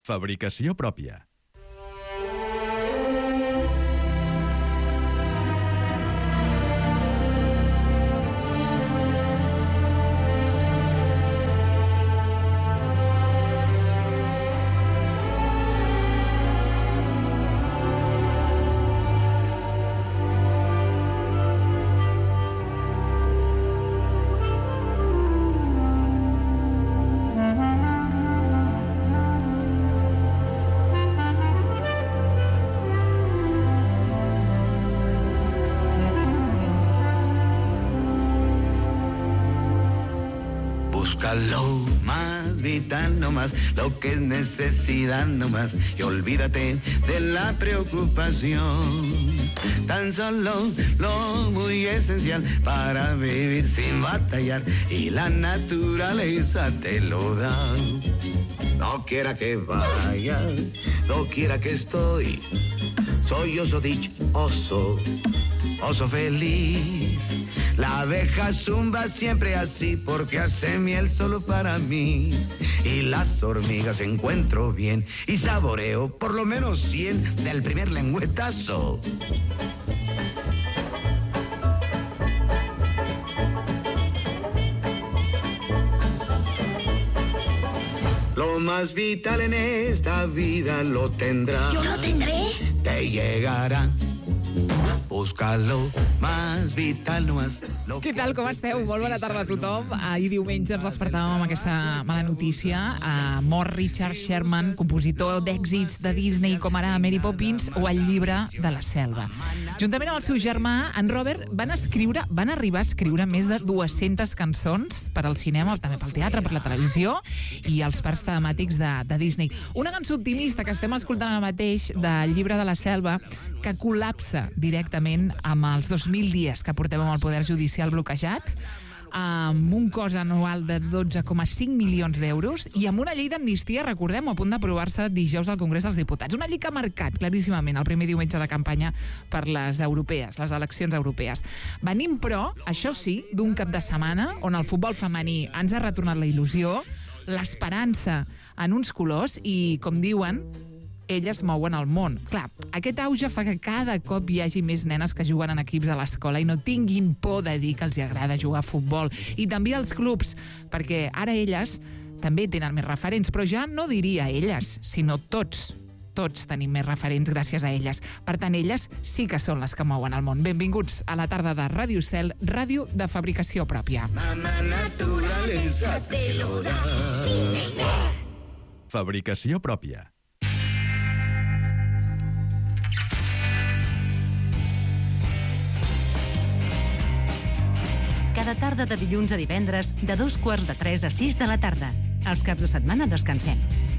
Fabricació pròpia. Lo más vital nomás, lo que es necesidad nomás, y olvídate de la preocupación. Tan solo lo muy esencial para vivir sin batallar, y la naturaleza te lo da. No quiera que vaya, no quiera que estoy, soy oso dichoso, oso feliz. La abeja zumba siempre así porque hace miel solo para mí. Y las hormigas encuentro bien y saboreo por lo menos 100 del primer lengüetazo. Lo más vital en esta vida lo tendrás. ¿Yo lo tendré? Te llegará. Búscalo, más vital nomás. Què tal, com esteu? Molt bona tarda a tothom. Ahir diumenge ens despertàvem amb aquesta mala notícia. Mor Richard Sherman, compositor d'èxits de Disney com ara Mary Poppins o El llibre de la selva. Juntament amb el seu germà, en Robert, van arribar a escriure més de 200 cançons per al cinema, també pel teatre, per la televisió i els parcs temàtics de Disney. Una cançó optimista que estem escoltant ara mateix del llibre de la selva que col·lapsa directament amb els 2.000 dies que portem amb el Poder Judicial bloquejat, amb un cost anual de 12,5 milions d'euros i amb una llei d'amnistia, recordem, a punt d'aprovar-se dijous al Congrés dels Diputats. Una llei que ha marcat claríssimament el primer diumenge de campanya per les europees, les eleccions europees. Venim, però, això sí, d'un cap de setmana on el futbol femení ens ha retornat la il·lusió, l'esperança en uns colors i, com diuen, elles mouen el món. Clar, aquest auge fa que cada cop hi hagi més nenes que juguen en equips a l'escola i no tinguin por de dir que els agrada jugar a futbol. I també als clubs, perquè ara elles també tenen més referents, però ja no diria elles, sinó tots tenim més referents gràcies a elles. Per tant, elles sí que són les que mouen el món. Benvinguts a la tarda de Ràdio Cel, ràdio de fabricació pròpia. La naturaleza te lo da. Fabricació pròpia. Cada tarda de dilluns a divendres, de 2:45 a 6 de la tarda. Els caps de setmana descansem.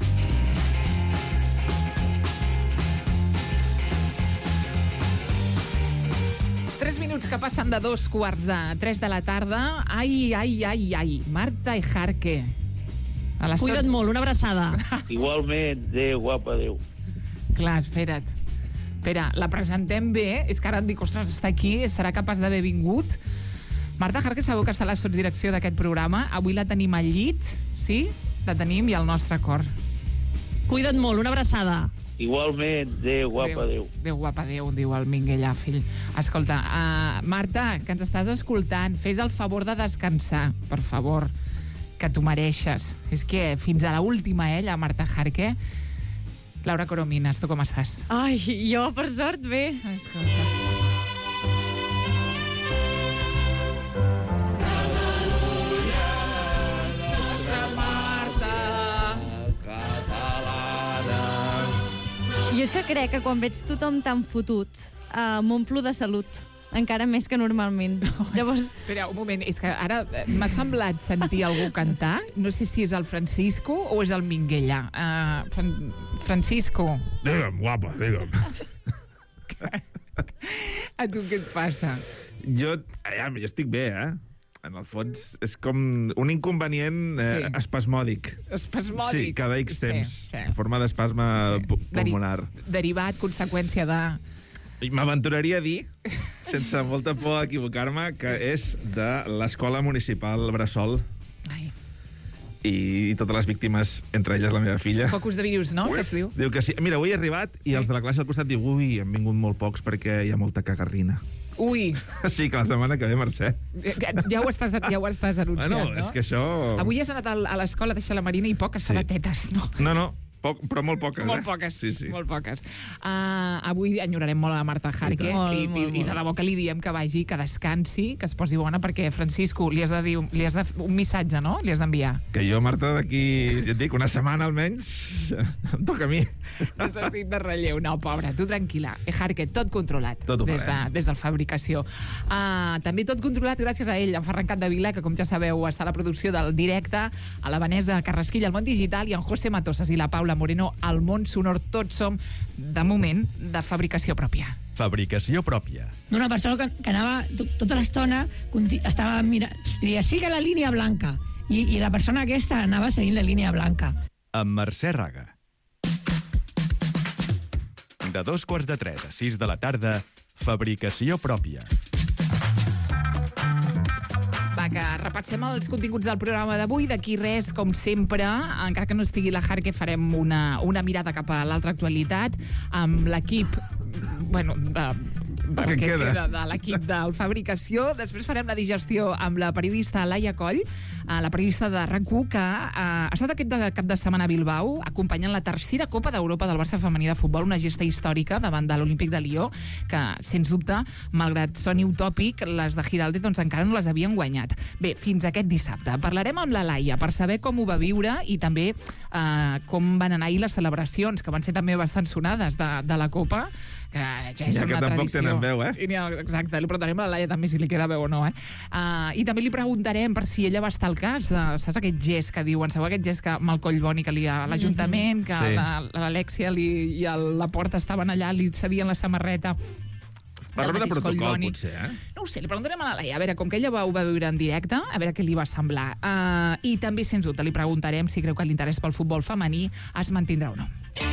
Tres minuts que passen de 2:45 de la tarda. Ai, Marta i Jarque. Cuida't molt, una abraçada. Igualment, adéu, guapa, adéu. Clar, espera't. Espera, la presentem bé. És que ara et dic, ostres, està aquí, serà capaç d'haver vingut. Marta Jarque, sabeu que està a la sotsdirecció d'aquest programa. Avui la tenim al llit, sí? La tenim i al nostre cor. Cuida't molt, una abraçada. Igualment, adéu, guapa, adéu. Adéu, guapa, adéu, diu el Minguellà, fill. Escolta, Marta, que ens estàs escoltant, fes el favor de descansar, per favor, que t'ho mereixes. És que fins a l'última, la Marta Jarque. Laura Coromines, tu com estàs? Ai, jo, per sort, bé. Escolta. Jo és que crec que quan veig tothom tan fotut m'omplo de salut, encara més que normalment. Llavors... Espera, un moment, és que ara m'ha semblat sentir algú cantar, no sé si és el Francisco o és el Minguellà. Francisco. Digue'm, guapa, digue'm. A tu què et passa? Jo estic bé, En el fons, és com un inconvenient espasmòdic. Espasmòdic? Sí, cada X temps. Sí. En forma d'espasme pulmonar. Derivat, conseqüència de... M'aventuraria a dir, sense molta por a equivocar-me, que és de l'Escola Municipal Bressol. Ai. i totes les víctimes, entre elles la meva filla. Focus de virus, no?, que es diu. Diu que sí. Mira, avui he arribat i els de la classe al costat diu ui, han vingut molt pocs perquè hi ha molta cagarrina. Ui. Sí, que la setmana que ve, Mercè. Ja ho estàs anunciant, Bueno, no? és que això... Avui has anat a l'escola a deixar la Marina i poques sabatetes, no? No, però molt poques, Molt poques, Sí. molt poques. Avui enyorarem molt a la Marta Jarque i de debò que li diem que vagi, que descansi, que es posi bona, perquè, Francisco, li has de dir un missatge, no? Li has d'enviar. Que jo, Marta, d'aquí, ja et dic, una setmana almenys, em toca a mi. Necessita relleu. No, pobra, tu tranquil·la. Jarque, tot controlat Tot ho des de la fabricació. També tot controlat gràcies a ell, en Ferran Capdevila, que, com ja sabeu, està a la producció del Directe, a la Vanessa Carrasquilla, al Món Digital, i en José Matosas i la Paula Moreno al Món Sonor. Tots som, de moment, de fabricació pròpia. Fabricació pròpia. D'una persona que anava tota l'estona, estava mirant, i deia, siga la línia blanca. I la persona aquesta anava seguint la línia blanca. Amb Mercè Raga. De 2:45 a 6 de la tarda, fabricació pròpia. Que repassem els continguts del programa d'avui. D'aquí res, com sempre, encara que no estigui la Jarque, farem una mirada cap a l'altra actualitat amb l'equip, bueno, que queda de l'equip de fabricació. Després farem la digestió amb la periodista Laia Coll, la periodista de RAC1, que ha estat aquest cap de setmana a Bilbao acompanyant la tercera Copa d'Europa del Barça femení de futbol, una gesta històrica davant de l'Olímpic de Lió, que, sens dubte, malgrat soni utòpic, les de Giralde encara no les havien guanyat. Bé, fins aquest dissabte. Parlarem amb la Laia per saber com ho va viure i també com van anar ahir les celebracions, que van ser també bastant sonades de la Copa, que ja és una tradició. Tampoc tenen veu, Exacte, li preguntarem a la Laia també si li queda veu o no, I també li preguntarem per si ella va estar al cas, saps aquest gest que diuen, sabeu aquest gest que amb el coll boni que li a l'Ajuntament, que l'Alexia i la Porta estaven allà, li cedien la samarreta. Per ordre de protocol, potser, No ho sé, li preguntarem a la Laia, a veure, com que ella ho va viure en directe, a veure què li va semblar. I també, sens dubte, li preguntarem si creu que l'interès pel futbol femení es mantindrà o no.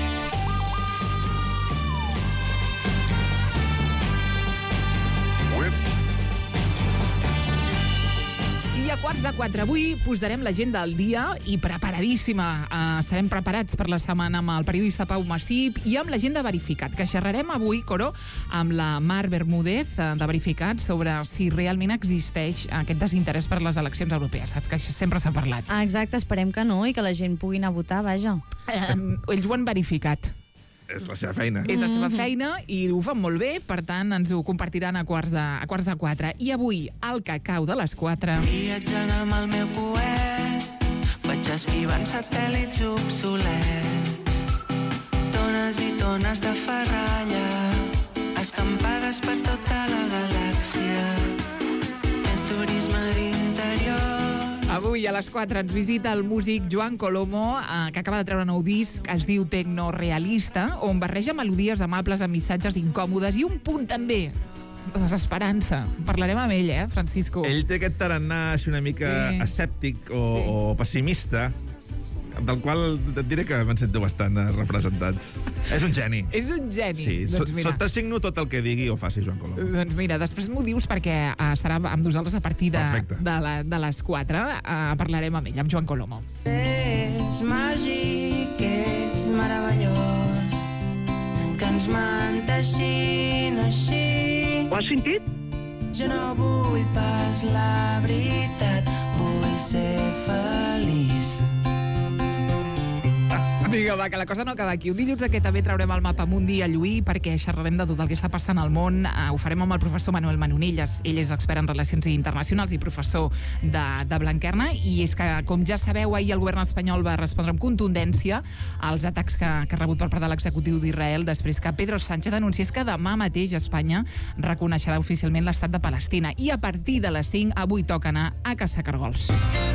I a 3:45 avui posarem l'agenda al dia i preparadíssima. Estarem preparats per la setmana amb el periodista Pau Massip i amb l'agenda Verificat, que xerrarem avui, Coro, amb la Mar Bermúdez de Verificat sobre si realment existeix aquest desinterès per les eleccions europees. Saps que sempre s'ha parlat. Exacte, esperem que no i que la gent pugui anar a votar, vaja. Ells ho han verificat. És la seva feina. És la seva feina i ho fan molt bé, per tant ens ho compartiran a 3:45. I avui, al cacau de les 4... Viatjant amb el meu coet, vaig esquivant satèl·lits obsolets. Tones i tones de ferralla, escampades per tota la galàxia. El turisme d'interior. Avui a les 4 ens visita el músic Joan Colomo, que acaba de treure un nou disc, es diu Tecno Realista, on barreja melodies amables amb missatges incòmodes i un punt també de desesperança. Parlarem amb ell, Francisco? Ell té aquest tarannà així una mica escèptic o pessimista, del qual et diré que me'n sento bastant representat. És un geni. És un geni. Sí, doncs mira. t'assigno tot el que digui o faci Joan Colomo. Doncs mira, després m'ho dius perquè estarà amb nosaltres a partir de les 4. Parlarem amb ell, amb Joan Colomo. És màgic, és meravellós, que ens menteixin així. Ho has sentit? Jo no vull pas la veritat, vull ser feliç. Vinga, va, que la cosa no acaba aquí. Un dilluns que també traurem el mapa mundi a Lluir perquè xerrarem de tot el que està passant al món. Ho farem amb el professor Manuel Manonelles. Ell és expert en relacions internacionals i professor de Blanquerna. I és que, com ja sabeu, ahir el govern espanyol va respondre amb contundència als atacs que ha rebut per part de l'executiu d'Israel després que Pedro Sánchez anunciés que demà mateix Espanya reconeixerà oficialment l'estat de Palestina. I a partir de les 5 avui toca anar a caçar cargols.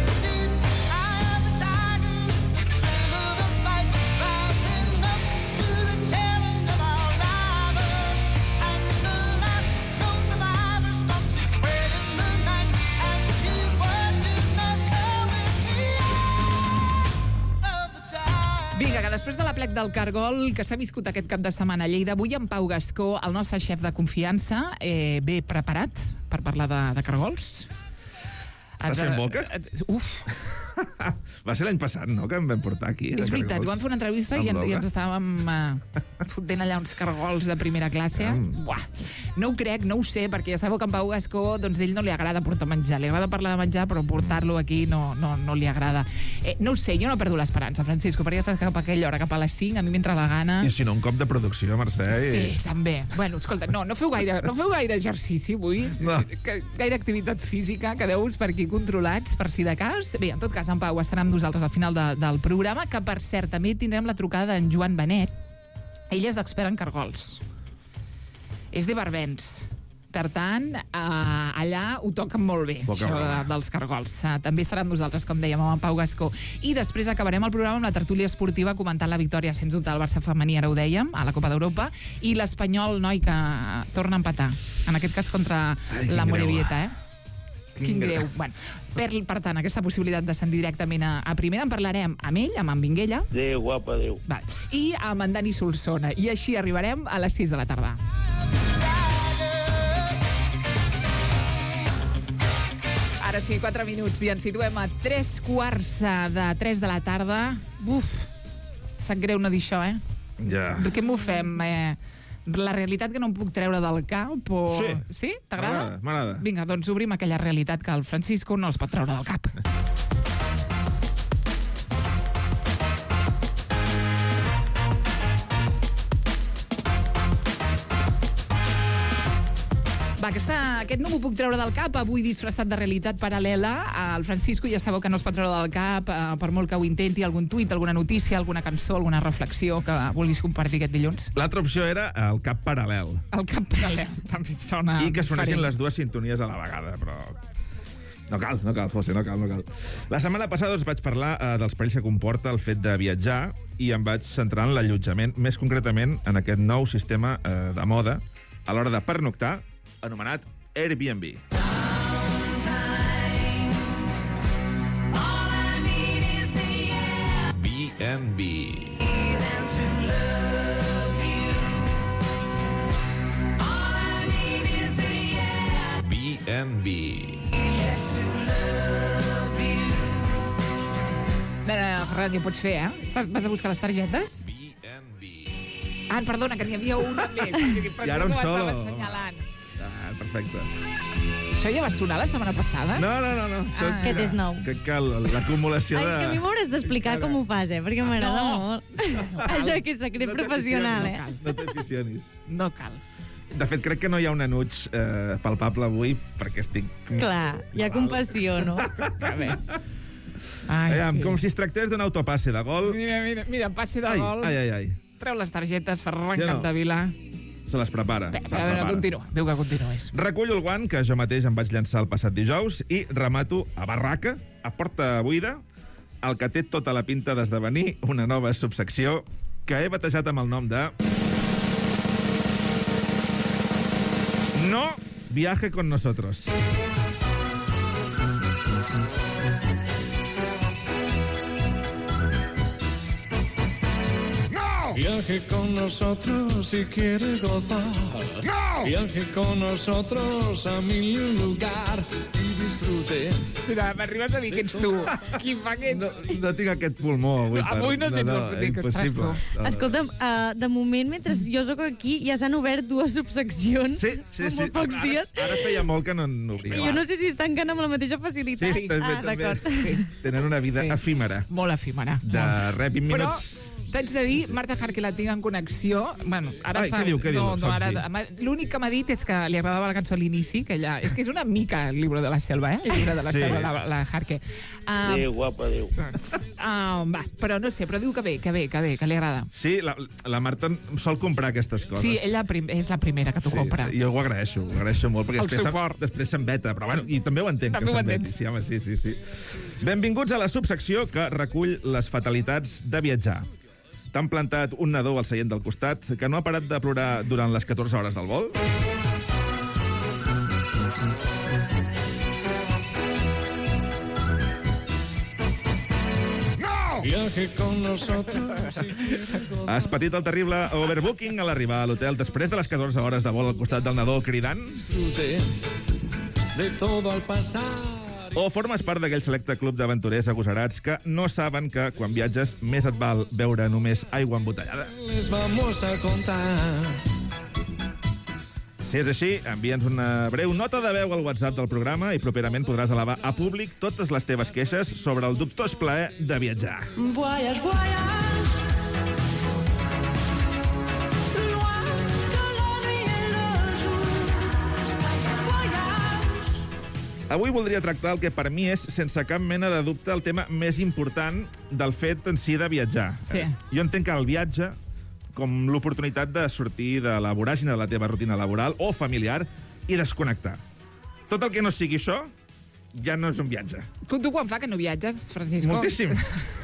Vinga, que després de l'aplec del cargol que s'ha viscut aquest cap de setmana a Lleida, avui en Pau Gascó, el nostre xef de confiança, ve preparat per parlar de cargols? Estàs fent boca? Uf! Va ser l'any passat, no?, que em vam portar aquí. És veritat, vam fer una entrevista i ens estàvem fotent allà uns cargols de primera classe. Buah, no ho crec, no ho sé, perquè ja sabeu que en Pau Gascó, doncs ell no li agrada portar menjar. Li agrada parlar de menjar, però portar-lo aquí no li agrada. No ho sé, jo no perdo l'esperança, Francisco, perquè ja saps que cap a aquella hora, cap a les 5, a mi m'entra la gana. I si no, un cop de producció, Mercè. Sí, també. Bueno, escolta, no feu gaire exercici avui, gaire activitat física, quedeu-vos per aquí controlats, per si de cas. Bé, en tot cas, en Pau estarà amb nosaltres al final del programa, que, per cert, també tindrem la trucada d'en Joan Benet. Ell és expert en cargols. És de Barbens. Per tant, allà ho toquen molt bé, això dels cargols. També serà amb nosaltres, com dèiem, amb en Pau Gascó. I després acabarem el programa amb la tertúlia esportiva comentant la victòria, sens dubte, del Barça femení, ara ho dèiem, a la Copa d'Europa, i l'Espanyol, noi, que torna a empatar. En aquest cas contra la Morevieta, Quin greu. Bueno, per tant, aquesta possibilitat d'ascendir directament a primera en parlarem amb ell, amb en Minguella. Adéu, guapa, adéu. I amb en Dani Solsona. I així arribarem a les 6 de la tarda. Ara sí, 4 minuts i ens situem a 3:15 de la tarda. Uf, sap greu no dir això, Ja. Per què m'ho fem? La realitat que no em puc treure del cap o... Sí? T'agrada? M'agrada. Vinga, doncs obrim aquella realitat que el Francisco no els pot treure del cap. Va, aquest no m'ho puc treure del cap, avui disfressat de realitat paral·lela. El Francisco ja sabeu que no es pot treure del cap, per molt que ho intenti, algun tuit, alguna notícia, alguna cançó, alguna reflexió que vulguis compartir aquest dilluns. L'altra opció era el cap paral·lel. El cap paral·lel, també sona I que sonessin diferent. les dues sintonies a la vegada, però... No cal, José, no cal. La setmana passada us vaig parlar dels perills que comporta el fet de viatjar i em vaig centrar en l'allotjament, més concretament en aquest nou sistema de moda a l'hora de pernoctar, anomenat Airbnb. B&B. B&B. Ferran, ja pots fer, Vas a buscar les targetes? Perdona, que n'hi havia una més. I ara un solo. Assenyalant. Perfecte. Això ja va sonar la setmana passada? No. Aquest és nou. Crec que l'acumulació de... És que a mi m'hauràs d'explicar com ho fas, perquè m'agrada molt. Això que és secret professional, No t'aficionis. No cal. De fet, crec que no hi ha un enuig palpable avui perquè estic... Clar, hi ha compassió, no? Com si es tractés d'un autopasse de gol. Mira, passe de gol. Ai. Treu les targetes, Ferran Capdevila. Se les prepara. Continua. Diu que continués. Recullo el guant que jo mateix em vaig llançar el passat dijous i remato a barraca, a porta buida, el que té tota la pinta d'esdevenir una nova subsecció que he batejat amb el nom de... No viaje con nosotros. Viaje con nosotros si quiere gozar. ¡No! Viaje con nosotros a mil lugar y disfrute. Mira, m'arribes a dir que ets tu. Qui fa aquest... No tinc aquest pulmó avui. Avui no tens el pulmó, que estàs tu. Escolta'm, de moment, mentre jo sóc aquí, ja s'han obert 2 subseccions en molt pocs dies. Ara feia molt que no n'obria. Jo no sé si es tanquen amb la mateixa facilitat. Sí, també. Tenen una vida efímera. Molt efímera. De res, 20 minuts... T'haig de dir, Marta Harque la tinc en connexió. Bueno, ara què diu? L'únic que m'ha dit és que li agradava la cançó a l'inici, que ella... És que és una mica el llibre de la selva, El llibre de la selva, la Harque. Adéu, guapa, adéu. Però no sé, però diu que li agrada. Sí, la Marta sol comprar aquestes coses. Sí, ella és la primera que t'ho compra. Jo ho agraeixo molt, perquè després s'embeta, però bueno, i també ho entenc que s'embeti. Sí, home, sí. Benvinguts a la subsecció que recull les fatalitats de viatjar. T'han plantat un nadó al seient del costat que no ha parat de plorar durant les 14 hores del vol? Viaje con nosotros. Has patit el terrible overbooking a l'arribar a l'hotel després de les 14 hores de vol al costat del nadó cridant? De todo al pasar. O formes part d'aquell selecte club d'aventurers agosarats que no saben que quan viatges més et val beure només aigua embotellada? Les vamos a contar. Si és així, envia'ns una breu nota de veu al WhatsApp del programa i properament podràs elevar a públic totes les teves queixes sobre el dubtós plaer de viatjar. Voyage, voyage. Loin de la nuit et le jour. Voyage. Avui voldria tractar el que per mi és, sense cap mena de dubte, el tema més important del fet en si de viatjar. Sí. Jo entenc que el viatge com l'oportunitat de sortir de la voràgine de la teva rutina laboral o familiar i desconnectar. Tot el que no sigui això ja no és un viatge. Tu quan fa que no viatges, Francisco? Moltíssim.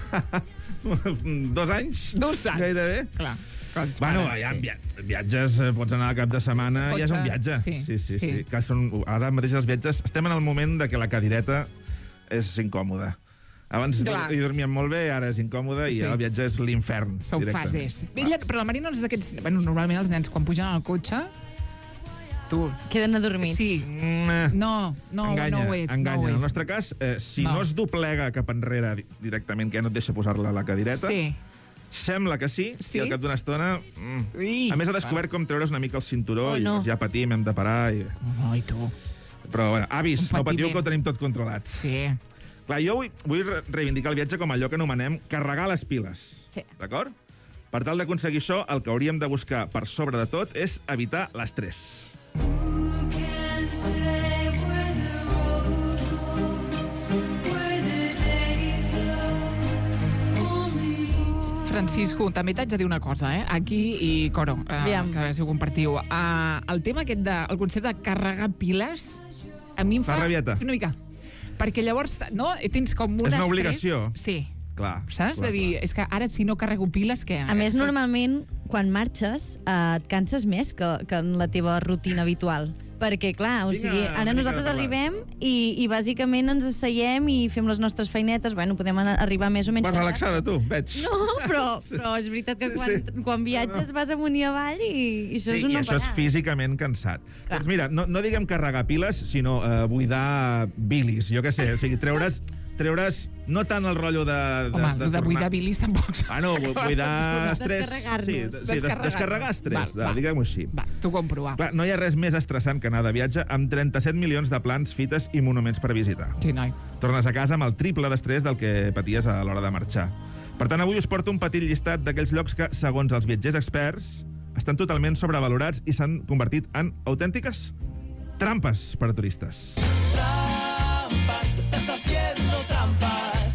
2 anys? 2 anys. Gairebé. Clar. Bueno, ja viatges, pots anar a cap de setmana, ja és un viatge. Sí. Que són, ara mateix els viatges, estem en el moment de que la cadireta és incòmoda. Abans hi dormíem molt bé, ara és incòmode i el viatge és l'infern. Són fases. Però la Marina no és d'aquests... Bueno, normalment els nens, quan pugen al cotxe, tu... Queden adormits. Sí. No Enganya. ho és. En el nostre cas, si no es doblega cap enrere directament, que ja no et deixa posar-la a la cadireta, sembla que sí, i al cap d'una estona... A més, ha descobert com treure's una mica el cinturó i ja patim, hem de parar... Ai, tu. Però, bueno, avis, no patiu que ho tenim tot controlat. Sí. Clar, jo vull reivindicar el viatge com allò que anomenem carregar les piles. Sí. D'acord? Per tal d'aconseguir això, el que hauríem de buscar per sobre de tot és evitar l'estrès. Francisco, també t'haig de dir una cosa, aquí i Coro, que a veure si ho compartiu. El tema aquest el concepte de carregar piles, a mi em fa rabieta. Una mica. Perquè llavors, no? Tens com un estrès... És una obligació. Sí. Clar. Saps? De dir, és que ara si no carrego piles, què? A més, normalment, quan marxes, et canses més que en la teva rutina habitual. Perquè, clar, o sigui, ara nosaltres arribem i bàsicament ens asseiem i fem les nostres feinetes. Bueno, podem arribar més o menys... Vas relaxada, tu, veig. No, però és veritat que quan viatges vas amunt i avall i això és una parada. I això és físicament cansat. Doncs mira, no diguem carregar piles, sinó buidar bilis, jo què sé, o sigui, treure's no tant el rotllo de Home, de buidar bilis tampoc. No, buidar estrès... Descarregar estrès, diguem-ho així. Va, t'ho compro, va. Clar, no hi ha res més estressant que anar de viatge amb 37 milions de plans, fites i monuments per visitar. Sí, noi. Tornes a casa amb el triple d'estrès del que paties a l'hora de marxar. Per tant, avui us porto un petit llistat d'aquells llocs que, segons els viatgers experts, estan totalment sobrevalorats i s'han convertit en autèntiques trampes per a turistes. Trampas, te estás haciendo trampas.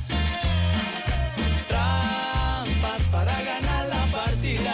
Trampas para ganar la partida.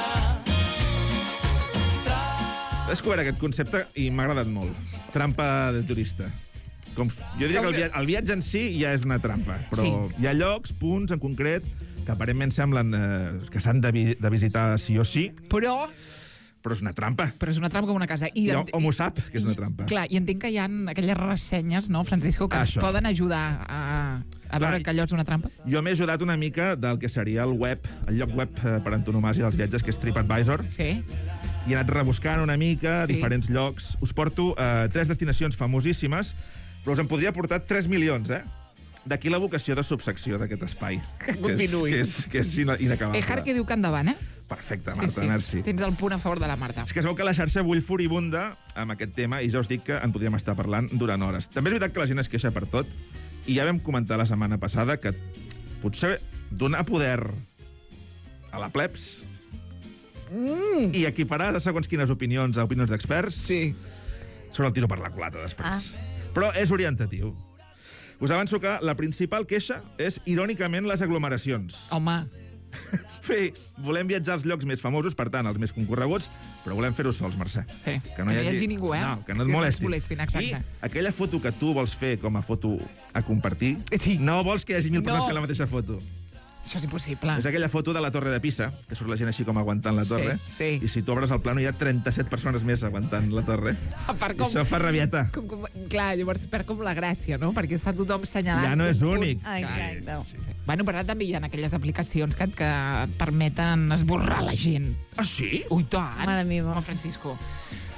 He descobert aquest concepte i m'ha agradat molt. Trampa de turista. Jo diria que el viatge en si ja és una trampa, però hi ha llocs, punts en concret, que aparentment semblen que s'han de visitar sí o sí. Però és una trampa. Però és una trampa com una casa. I hom ho sap, que és una trampa. Clar, i entenc que hi ha aquelles ressenyes, no, Francisco, que ens poden ajudar a veure que allò és una trampa. Jo m'he ajudat una mica del que seria el lloc web per antonomàsia dels viatges, que és TripAdvisor. Sí. I he anat rebuscant una mica diferents llocs. Us porto 3 destinacions famosíssimes, però us en podria portar 3 milions, D'aquí la vocació de subsecció d'aquest espai. Que continuï. Que és inacabable. Ejar que diu que endavant, Perfecte, Marta, merci. Tens el punt a favor de la Marta. És que es veu que la xarxa bull furibunda amb aquest tema i ja us dic que en podríem estar parlant durant hores. També és veritat que la gent es queixa per tot i ja vam comentar la setmana passada que potser donar poder a la plebs i equiparar a segons quines opinions a opinions d'experts sobre el tiro per la culata després. Però és orientatiu. Us avanço que la principal queixa és, irònicament, les aglomeracions. Home. Volem viatjar als llocs més famosos, per tant, els més concorreguts, però volem fer-ho sols, Mercè. Sí, que no hi hagi ningú, No, que no et molestin. Exacte. I aquella foto que tu vols fer com a foto a compartir, no vols que hi hagi 1.000 persones fent la mateixa foto. Això és impossible. És aquella foto de la Torre de Pisa, que surt la gent així com aguantant la torre, i si tu obres el plano hi ha 37 persones més aguantant la torre. Això fa rabieta. Clar, llavors perd com la gràcia, no? Perquè està tothom senyalant. Ja no és únic. Bueno, però ara també hi ha aquelles aplicacions que et permeten esborrar la gent. Ah, sí? Ui, tant. Mare meva. Francisco.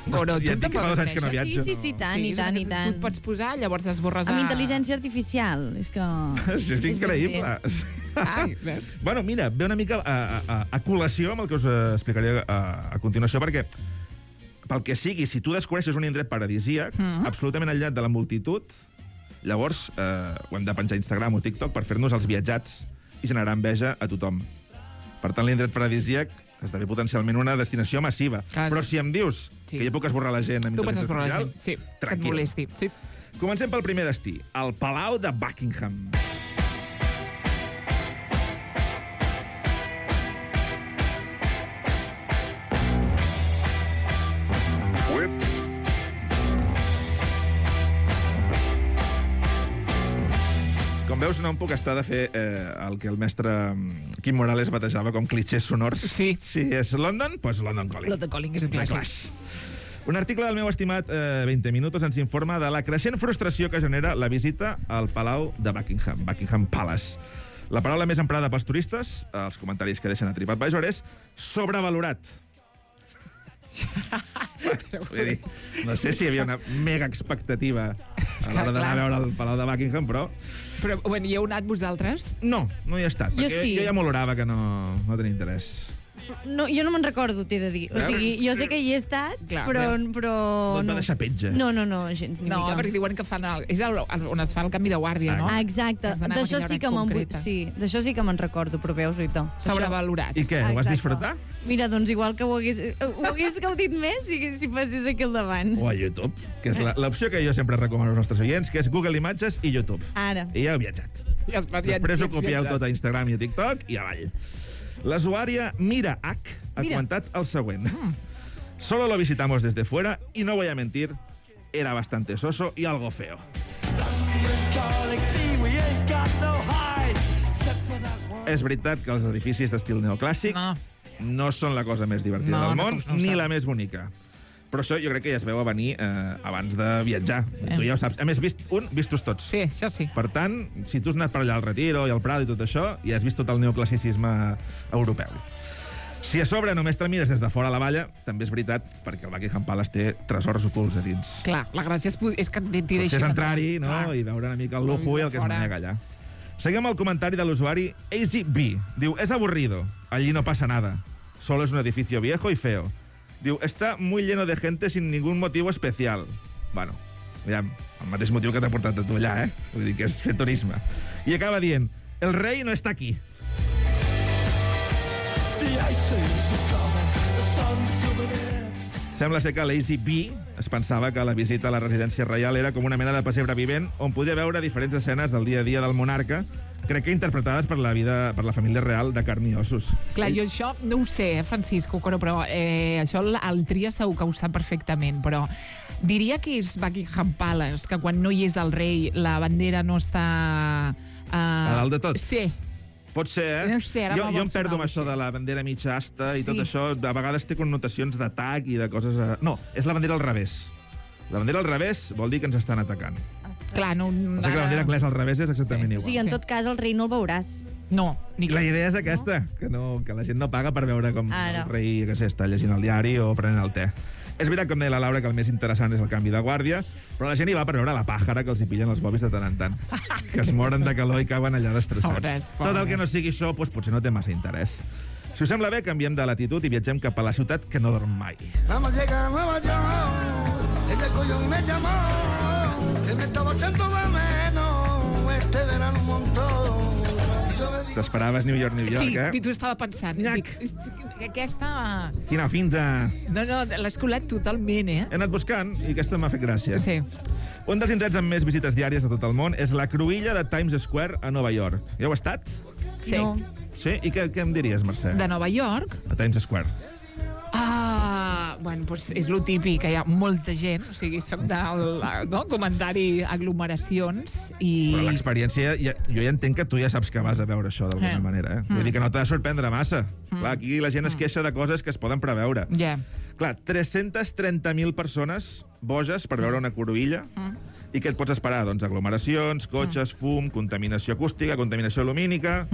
Però ja tu et dic que fa 2 anys que no viatjo. Sí, tant, i tant, i tant. Tu et pots posar, llavors esborres Amb intel·ligència artificial, és que... Això és increïble. Ai, veus? Bueno, mira, ve una mica a col·lació amb el que us explicaré a continuació, perquè pel que sigui, si tu descobreixes un indret paradisíac, absolutament aïllat de la multitud, llavors ho hem de penjar a Instagram o TikTok per fer-nos els viatjats i generar enveja a tothom. Per tant, l'indret paradisíac esdevé potencialment una destinació massiva. Clar. Però si em dius que jo puc esborrar la gent amb Tu pots intel·ligència esborrar la artificial, gent, sí, que et tranquil. molesti. Sí. Comencem pel primer destí, el Palau de Buckingham. Com veus, no em puc estar de fer el que el mestre Quim Morales batejava com clichés sonors. Sí. Si és London, doncs London Calling. London Calling és un The clàssic. Clash. Un article del meu estimat 20 Minutos ens informa de la creixent frustració que genera la visita al Palau de Buckingham, Buckingham Palace. La paraula més emprada pels turistes, els comentaris que deixen a TripAdvisor, és sobrevalorat. Vull dir, no sé si hi havia una mega expectativa a l'hora d'anar a veure el Palau de Buckingham, però... Però, bueno, hi heu anat vosaltres? No hi he estat, Jo perquè sí. jo ja m'olorava que no tenia interès. No, jo no me'n recordo, t'he de dir. O sigui, jo sé que hi he estat, Clar, però... No et va deixar petja. No, gens ni No, mica. perquè diuen que fan és on es fa el canvi de guàrdia, no? Ah, exacte. Has d'anar a D'això aquella sí hora que me'n concreta. sí, d'això sí que me'n recordo, però veus, oita. Sobrevalorat. I què, ho vas Exacte. disfrutar? Mira, doncs igual que ho hagués gaudit més si passis aquí al davant. O a YouTube, que és l'opció que jo sempre recomano als nostres oients, que és Google Imatges i YouTube. Ara. I ja heu viatjat. Ja has viatjat, Després ja ho has copieu viatjat. tot a Instagram i a TikTok i avall. L'usuària Mira H ha comentat el següent. Solo lo visitamos desde fuera y no voy a mentir, era bastante soso y algo feo. És veritat que els edificis d'estil neoclàssic no són la cosa més divertida del món, ni la més bonica. Però això jo crec que ja es veu a venir abans de viatjar. Tu ja ho saps. A més, vistos tots. Sí, això sí. Per tant, si tu has anat per allà al Retiro i al Prado i tot això, ja has vist tot el neoclassicisme europeu. Si a sobre només te'l mires des de fora a la valla, també és veritat, perquè el Buckingham Palace té tresors ocults a dins. Clar, la gràcia és que t'hi deixi... Potser és entrar-hi, no?, i veure una mica el lujo i el que es manega allà. Seguim el comentari de l'usuari AZB. Diu, es aburrido. Allí no pasa nada. Solo es un edificio viejo y feo. Diu, está muy lleno de gente sin ningún motivo especial. Bueno, mira, el mateix motiu que t'ha portat a tu allà, eh? Vull dir que és fer turisme. I acaba dient, el rei no està aquí. Sembla ser que l'AZB es pensava que la visita a la residència reial era com una mena de pessebre vivent on podia veure diferents escenes del dia a dia del monarca, crec que interpretades per la família real de carn i ossos. Clar, jo això no ho sé, Francisco, però això el Tria segur que ho sap perfectament, però diria que és Buckingham Palace, que quan no hi és el rei la bandera no està... A dalt de tot? Sí. Pot ser, eh? No sé, ara jo me'l em perdo amb sonava, això de la bandera mitja asta i Sí. tot això. A vegades té connotacions d'atac i de coses... No, és la bandera al revés. La bandera al revés vol dir que ens estan atacant. Clar, no... O sigui que la bandera anglesa al revés és exactament O igual. sigui, en tot cas, el rei no el veuràs. No, ni La idea és aquesta, que la gent no paga per veure com Ara. el rei, que sé, està llegint el diari o prenent el te. És veritat, com deia la Laura, que el més interessant és el canvi de guàrdia, però la gent hi va per veure la pàjara que els hi pillen els bobis de tant en tant, que es moren de calor i cauen allà destrossats. Pobres, pobres. Tot el que no sigui això, doncs, potser no té massa interès. Si us sembla bé, canviem de latitud i viatgem cap a la ciutat que no dorm mai. Vamos a llegar a Nueva York, ese collón me llamó, que me estaba haciendo de menos, este verano un montón. T'esperaves New York, Sí, eh? i tu estava pensant. Dic, aquesta... Quina finta! No, l'has colat totalment, eh? He anat buscant i aquesta m'ha fet gràcia. Sí. Un dels indrets amb més visites diàries de tot el món és la cruïlla de Times Square a Nova York. Ja heu estat? Sí. No. Sí? I què em diries, Mercè? De Nova York? A Times Square. Bueno, doncs és lo típic, que hi ha molta gent, o sigui, soc del comentari aglomeracions i... Però l'experiència, jo ja entenc que tu ja saps que vas a veure això d'alguna manera, eh? Vull dir que no t'ha de sorprendre massa. Clar, aquí la gent es queixa de coses que es poden preveure. Ja. Clar, 330.000 persones boges per veure una cruïlla. I què et pots esperar? Doncs aglomeracions, cotxes, fum, contaminació acústica, contaminació lumínica...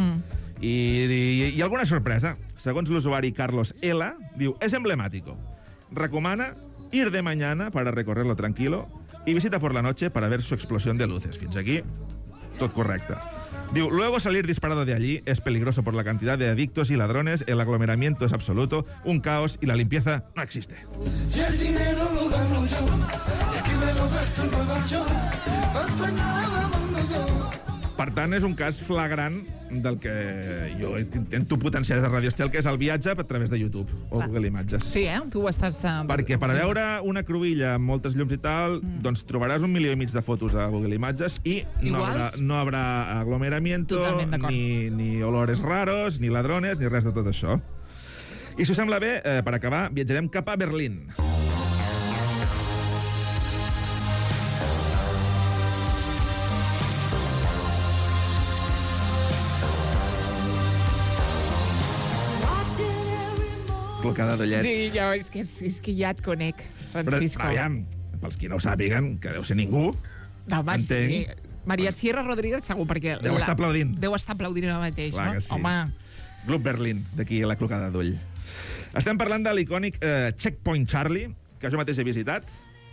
I alguna sorpresa. Segons l'usuari Carlos L, diu, és emblemàtico. Recomana ir de mañana para recorrerlo tranquilo y visita por la noche para ver su explosión de luces. Fins aquí, tot correcte. Diu, luego salir disparado de allí es peligroso por la cantidad de adictos y ladrones, el aglomeramiento es absoluto, un caos y la limpieza no existe. Si el dinero lo gano yo, y aquí me lo gasto en Nueva York, a España me mando yo. Per tant, és un cas flagrant del que jo intento potenciar des de Radio Estel, que és el viatge a través de YouTube o Google Imatges. Sí, tu ho estàs... Perquè per veure una cruïlla amb moltes llums i tal, doncs trobaràs 1,5 milió de fotos a Google Imatges i no habrà aglomeramiento, ni olores raros, ni ladrones, ni res de tot això. I si us sembla bé, per acabar, viatjarem cap a Berlín. Clocada d'ullet. Sí, ja, és que ja et conec, Francisco. Però, aviam, pels qui no ho sàpiguen, que deu ser ningú, home, entenc. Sí. Maria Sierra Rodríguez, segur, perquè... Deu estar aplaudint. Deu estar aplaudint ara mateix, clar no? Que sí. Home... Club Berlín, d'aquí la clocada d'ull. Estem parlant de l'icònic Checkpoint Charlie, que jo mateix he visitat.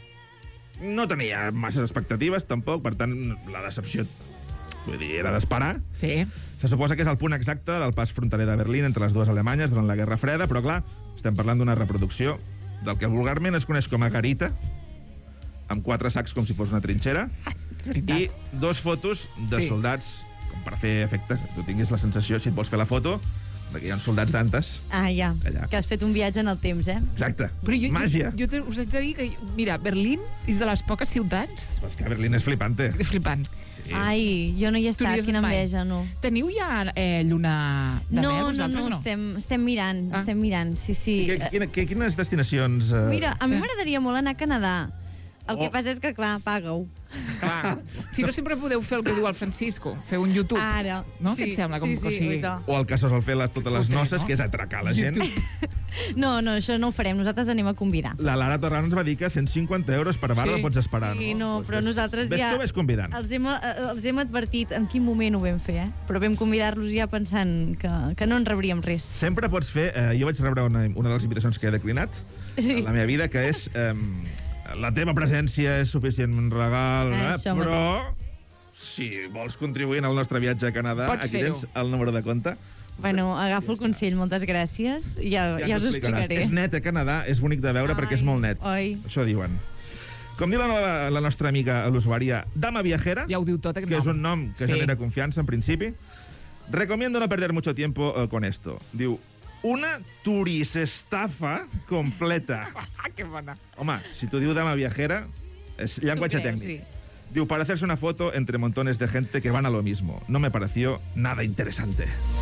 No tenia masses expectatives, tampoc, per tant, la decepció, vull dir, era d'esperar. Sí. Se suposa que és el punt exacte del pas fronterer de Berlín entre les dues Alemanyes durant la Guerra Freda, però, clar, estem parlant d'una reproducció del que vulgarment es coneix com a garita, amb 4 sacs com si fos una trinxera, i 2 fotos de soldats, com per fer efecte, que tu tinguis la sensació, si et vols fer la foto, que hi ha soldats d'antes. Ah, ja, allà. Que has fet un viatge en el temps, Exacte, però màgia. Jo us haig de dir que, mira, Berlín és de les poques ciutats... Però és que Berlín és flipante. Flipant. Sí. Ai, jo no hi he estat, quina enveja, no. Teniu ja lluna de mel, vosaltres, no? Estem mirant, sí. Quines destinacions... Mira, a mi m'agradaria molt anar a Canadà. El que passa és que, clar, paga-ho. Clar. Si no, sempre podeu fer el que diu el Francisco, fer un YouTube. Ara. No? Què et sembla? O el que se sol fer totes les noces, que és atracar la gent. No, això no ho farem. Nosaltres anem a convidar. La Lara Torrano ens va dir que 150 euros per barra pots esperar. Sí, no, però nosaltres ja... Ves convidant. Els hem advertit en quin moment ho vam fer, però vam convidar-los ja pensant que no en rebríem res. Sempre pots fer... Jo vaig rebre una de les invitacions que he declinat en la meva vida, que és... La teva presència és suficient regal, però si vols contribuir en el nostre viatge a Canadà, aquí tens el número de compte. Bueno, agafo el consell, moltes gràcies. Ja us ho explicaré. És net a Canadà, és bonic de veure perquè és molt net. Això diuen. Com diu la nostra amiga, l'usuària Dama Viajera, ja ho diu tot, que és un nom que genera confiança, en principi, recomiendo no perder mucho tiempo con esto. Diu, una turisestafa completa. Que bona. Home, si t'ho diu Dama Viajera, és llenguatge tècnic. Diu, para hacerse una foto entre montones de gente que van a lo mismo. No me pareció nada interesante.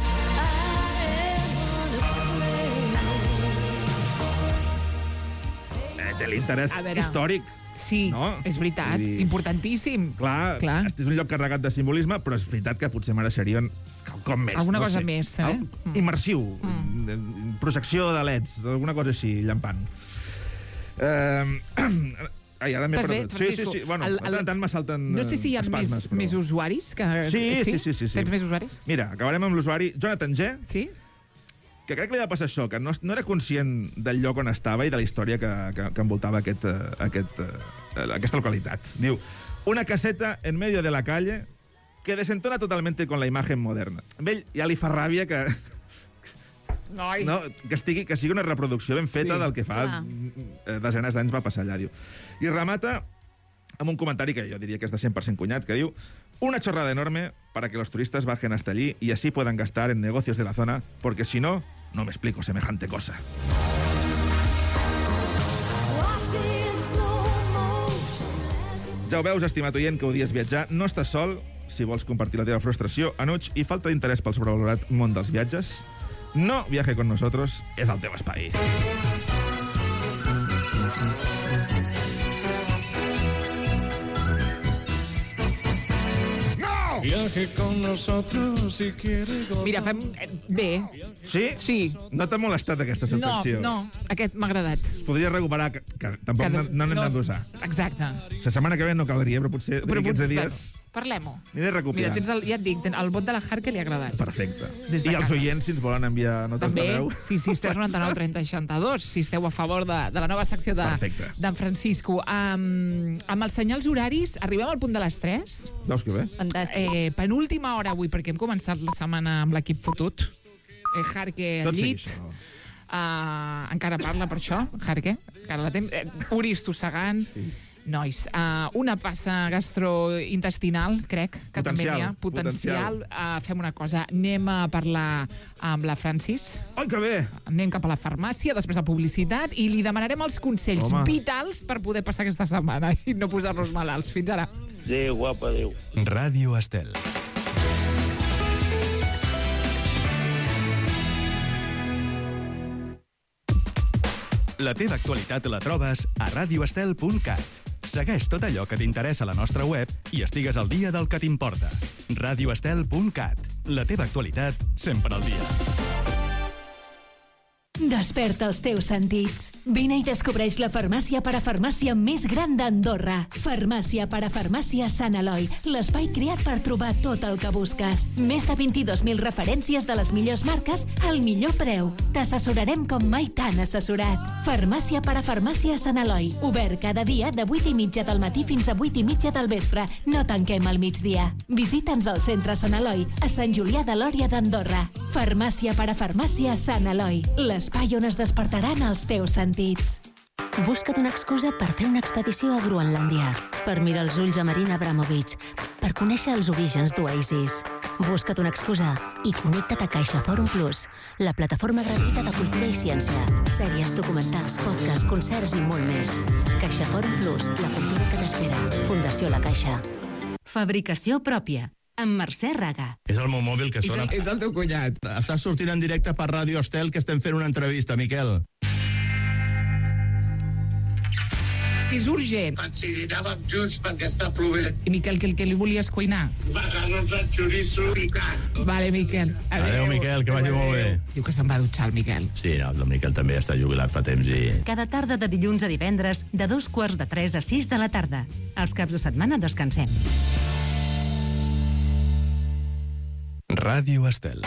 Té l'interès històric. Sí, és veritat, importantíssim. Clar, és un lloc carregat de simbolisme, però és veritat que potser mereixerien quelcom més. Alguna cosa més, immersiu, projecció de leds, alguna cosa així, llampant. Ai, ara m'he perdut. Sí. Bueno, tant m'assalten espasmes. No sé si hi ha més usuaris. Sí. Tens més usuaris? Mira, acabarem amb l'usuari Jonathan G. Sí? Que crec que li va passar això, que no era conscient del lloc on estava i de la història que envoltava aquesta localitat. Diu, una caseta en medio de la calle que desentona totalmente con la imagen moderna. A ell ja li fa ràbia que sigui una reproducció ben feta del que fa desenes d'anys va passar allà. Diu. I remata amb un comentari que jo diria que és de 100% cunyat, que diu: una chorrada enorme para que los turistas bajen hasta allí y así puedan gastar en negocios de la zona, porque si no, no me explico semejante cosa. Ja ho veus, estimat oient, que odies viatjar. No estàs sol. Si vols compartir la teva frustració, enuig i falta d'interès pel sobrevalorat món dels viatges, no viaje con nosotros, és el teu espai. Viaje con nosotros si quiere gozar. Mira, fem bé. Sí? Sí. No t'ha molestat aquesta secció? No, aquest m'ha agradat. Es podria recuperar, que tampoc no n'hem d'abusar. Exacte. La setmana que ve no caldria, però potser d'aquí 15 dies... Parlem-ho. Aniré recopilant. Mira, ja et dic, el vot de la Harke li ha agradat. Perfecte. Des de I els casa. oients, si ens volen enviar notes També, de veu... sí, 639 30 62, si esteu a favor de la nova secció d'en Francisco. Amb els senyals horaris, arribem al punt de les 3. Veus que bé? Fantàstic. Penúltima hora avui, perquè hem començat la setmana amb l'equip fotut. Harke al Tot segueix, llit. això. Encara parla per això, Harke. Encara la Uri estossegant. Sí. Nois, una passa gastrointestinal, crec, que també n'hi ha. Potencial. Fem una cosa, anem a parlar amb la Francis. Ai, que bé! Anem cap a la farmàcia, després a publicitat, i li demanarem els consells vitals per poder passar aquesta setmana i no posar-nos malalts. Fins ara. Adéu, guapa, adéu. Ràdio Estel. La teva actualitat la trobes a radioestel.cat. Segueix tot allò que t'interessa a la nostra web i estigues al dia del que t'importa. radioestel.cat. La teva actualitat sempre al dia. Desperta els teus sentits. Vine i descobreix la farmàcia parafarmàcia més gran d'Andorra. Farmàcia parafarmàcia Sant Eloi, l'espai creat per trobar tot el que busques. Més de 22.000 referències de les millors marques al millor preu. T'assessorarem com mai t'han assessorat. Farmàcia parafarmàcia Sant Eloi, obert cada dia de 8:30 del matí fins a 8:30 del vespre. No tanquem al migdia. Visita'ns al centre Sant Eloi, a Sant Julià de Lòria d'Andorra. Farmàcia parafarmàcia Sant Eloi, l'espai on es despertaran els teus sentits. Busca't una excusa per fer una expedició a Groenlàndia, per mirar els ulls a Marina Abramovic, per conèixer els orígens d'Oasis. Busca't una excusa i connecta't a CaixaForum Plus, la plataforma gratuïta de cultura i ciència. Sèries, documentals, podcasts, concerts i molt més. CaixaForum Plus, la cultura que t'espera. Fundació La Caixa. Fabricació pròpia, amb Mercè Raga. És el meu mòbil que sona... És el teu cunyat. Estàs sortint en directe per Ràdio Estel, que estem fent una entrevista, Miquel. És urgent. Anàvem junts perquè està plovent. I Miquel, què li volies cuinar? Macarrons al xoriço picat. Vale, Miquel. Adéu, Miquel, que vagi molt bé. Diu que se'n va dutxar, el Miquel. Sí, no, el Miquel també està jubilat fa temps i... Cada tarda de dilluns a divendres, de 2:45 a 6 de la tarda. Els caps de setmana descansem. Ràdio Estel.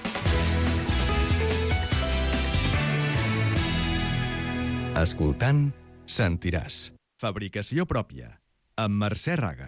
Escoltant, sentiràs. Fabricació pròpia. Amb Mercè Raga.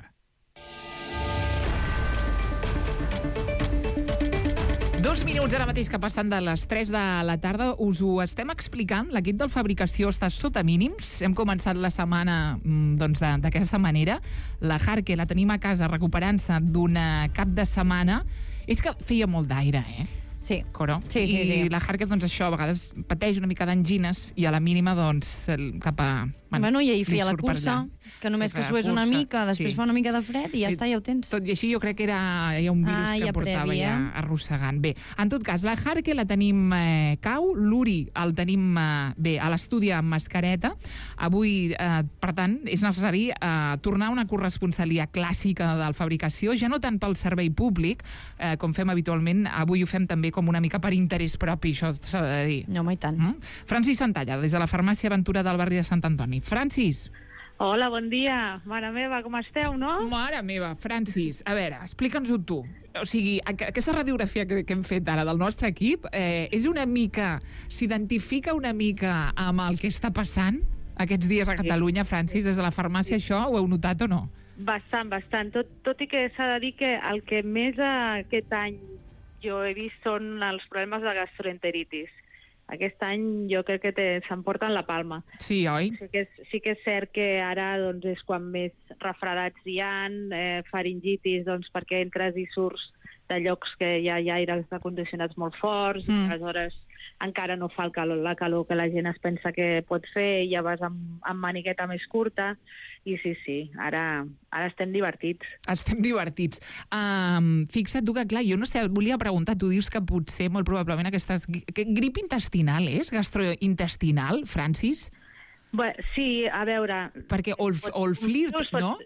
Dos minuts ara mateix que passen de les 3 de la tarda. Us ho estem explicant. L'equip de fabricació està sota mínims. Hem començat la setmana d'aquesta manera. La Harke la tenim a casa recuperant-se d'un cap de setmana. És que feia molt d'aire, Sí. Coro. Sí. I la Harke, això, a vegades pateix una mica d'angines i a la mínima, cap a... Bueno, i ahir feia la cursa, que només que sués una mica, després fa una mica de fred i ja està, ja ho tens. Tot i així, jo crec que hi ha un virus que portava ja arrossegant. Bé, en tot cas, la Harke la tenim cau, l'Uri el tenim bé a l'estudi amb mascareta. Avui, per tant, és necessari tornar a una corresponsalia clàssica de la fabricació, ja no tant pel servei públic, com fem habitualment, avui ho fem també com una mica per interès propi, això s'ha de dir. No, mai tant. Francis Santalla, des de la farmàcia Aventura del barri de Sant Antoni. Francis. Hola, bon dia. Mare meva, com esteu, no? Mare meva, Francis. A veure, explica'ns-ho tu. O sigui, aquesta radiografia que hem fet ara del nostre equip és una mica... s'identifica una mica amb el que està passant aquests dies a Catalunya, Francis, des de la farmàcia, això ho heu notat o no? Bastant. Tot i que s'ha de dir que el que més aquest any jo he vist són els problemes de gastroenteritis. Aquest any jo crec que s'emporten la palma. Sí, oi? Sí que és cert que ara és quan més refredats hi ha, faringitis perquè entres i surts de llocs que hi ha aires acondicionats molt forts, aleshores encara no fa la calor que la gent es pensa que pot fer, ja vas amb maniqueta més curta, i sí, ara estem divertits. Estem divertits. Fixa't tu que, clar, jo no sé, et volia preguntar, tu dius que potser, molt probablement, aquesta grip intestinal és? Gastrointestinal, Francis? Sí, a veure... Perquè o el flirt, no?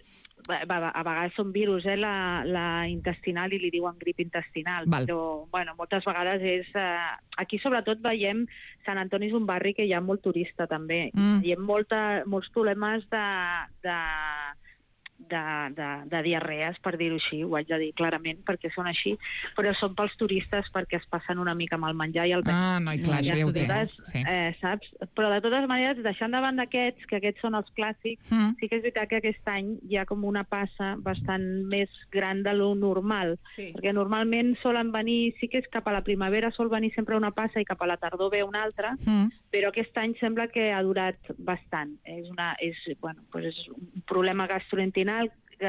A vegades són virus, la intestinal, i li diuen grip intestinal. Però, moltes vegades és... Aquí, sobretot, veiem... Sant Antoni és un barri que hi ha molt turista, també. Hi ha molts problemes de diarrees, per dir-ho així, ho haig de dir clarament, perquè són així, però són pels turistes perquè es passen una mica amb el menjar i el beure. No, i clar, això ja ho tens. Sí. Saps? Però de totes maneres, deixant de banda aquests, que aquests són els clàssics, sí que és veritat que aquest any hi ha com una passa bastant més gran de lo normal, perquè normalment solen venir, sí que és cap a la primavera sol venir sempre una passa i cap a la tardor ve una altra, però aquest any sembla que ha durat bastant. És un problema gastrointestinal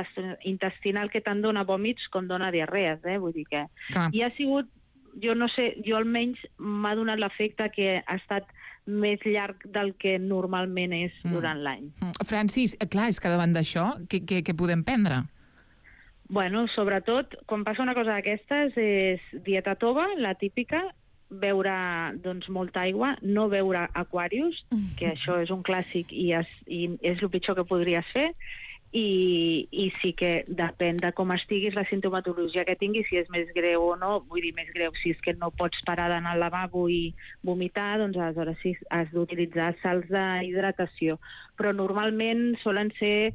que tant dona vòmits com dona diarrees, vull dir que... I ha sigut, jo no sé, jo almenys m'ha donat l'efecte que ha estat més llarg del que normalment és durant l'any. Francis, clar, és que davant d'això, què podem prendre? Bueno, sobretot, quan passa una cosa d'aquestes, és dieta tova, la típica, beure doncs, molta aigua, no beure aquarius, que això és un clàssic i és el pitjor que podries fer, i sí que depèn de com estiguis, la sintomatologia que tinguis, si és més greu o no, vull dir més greu, si és que no pots parar d'anar al lavabo i vomitar, doncs aleshores sí has d'utilitzar sals d'hidratació. Però normalment solen ser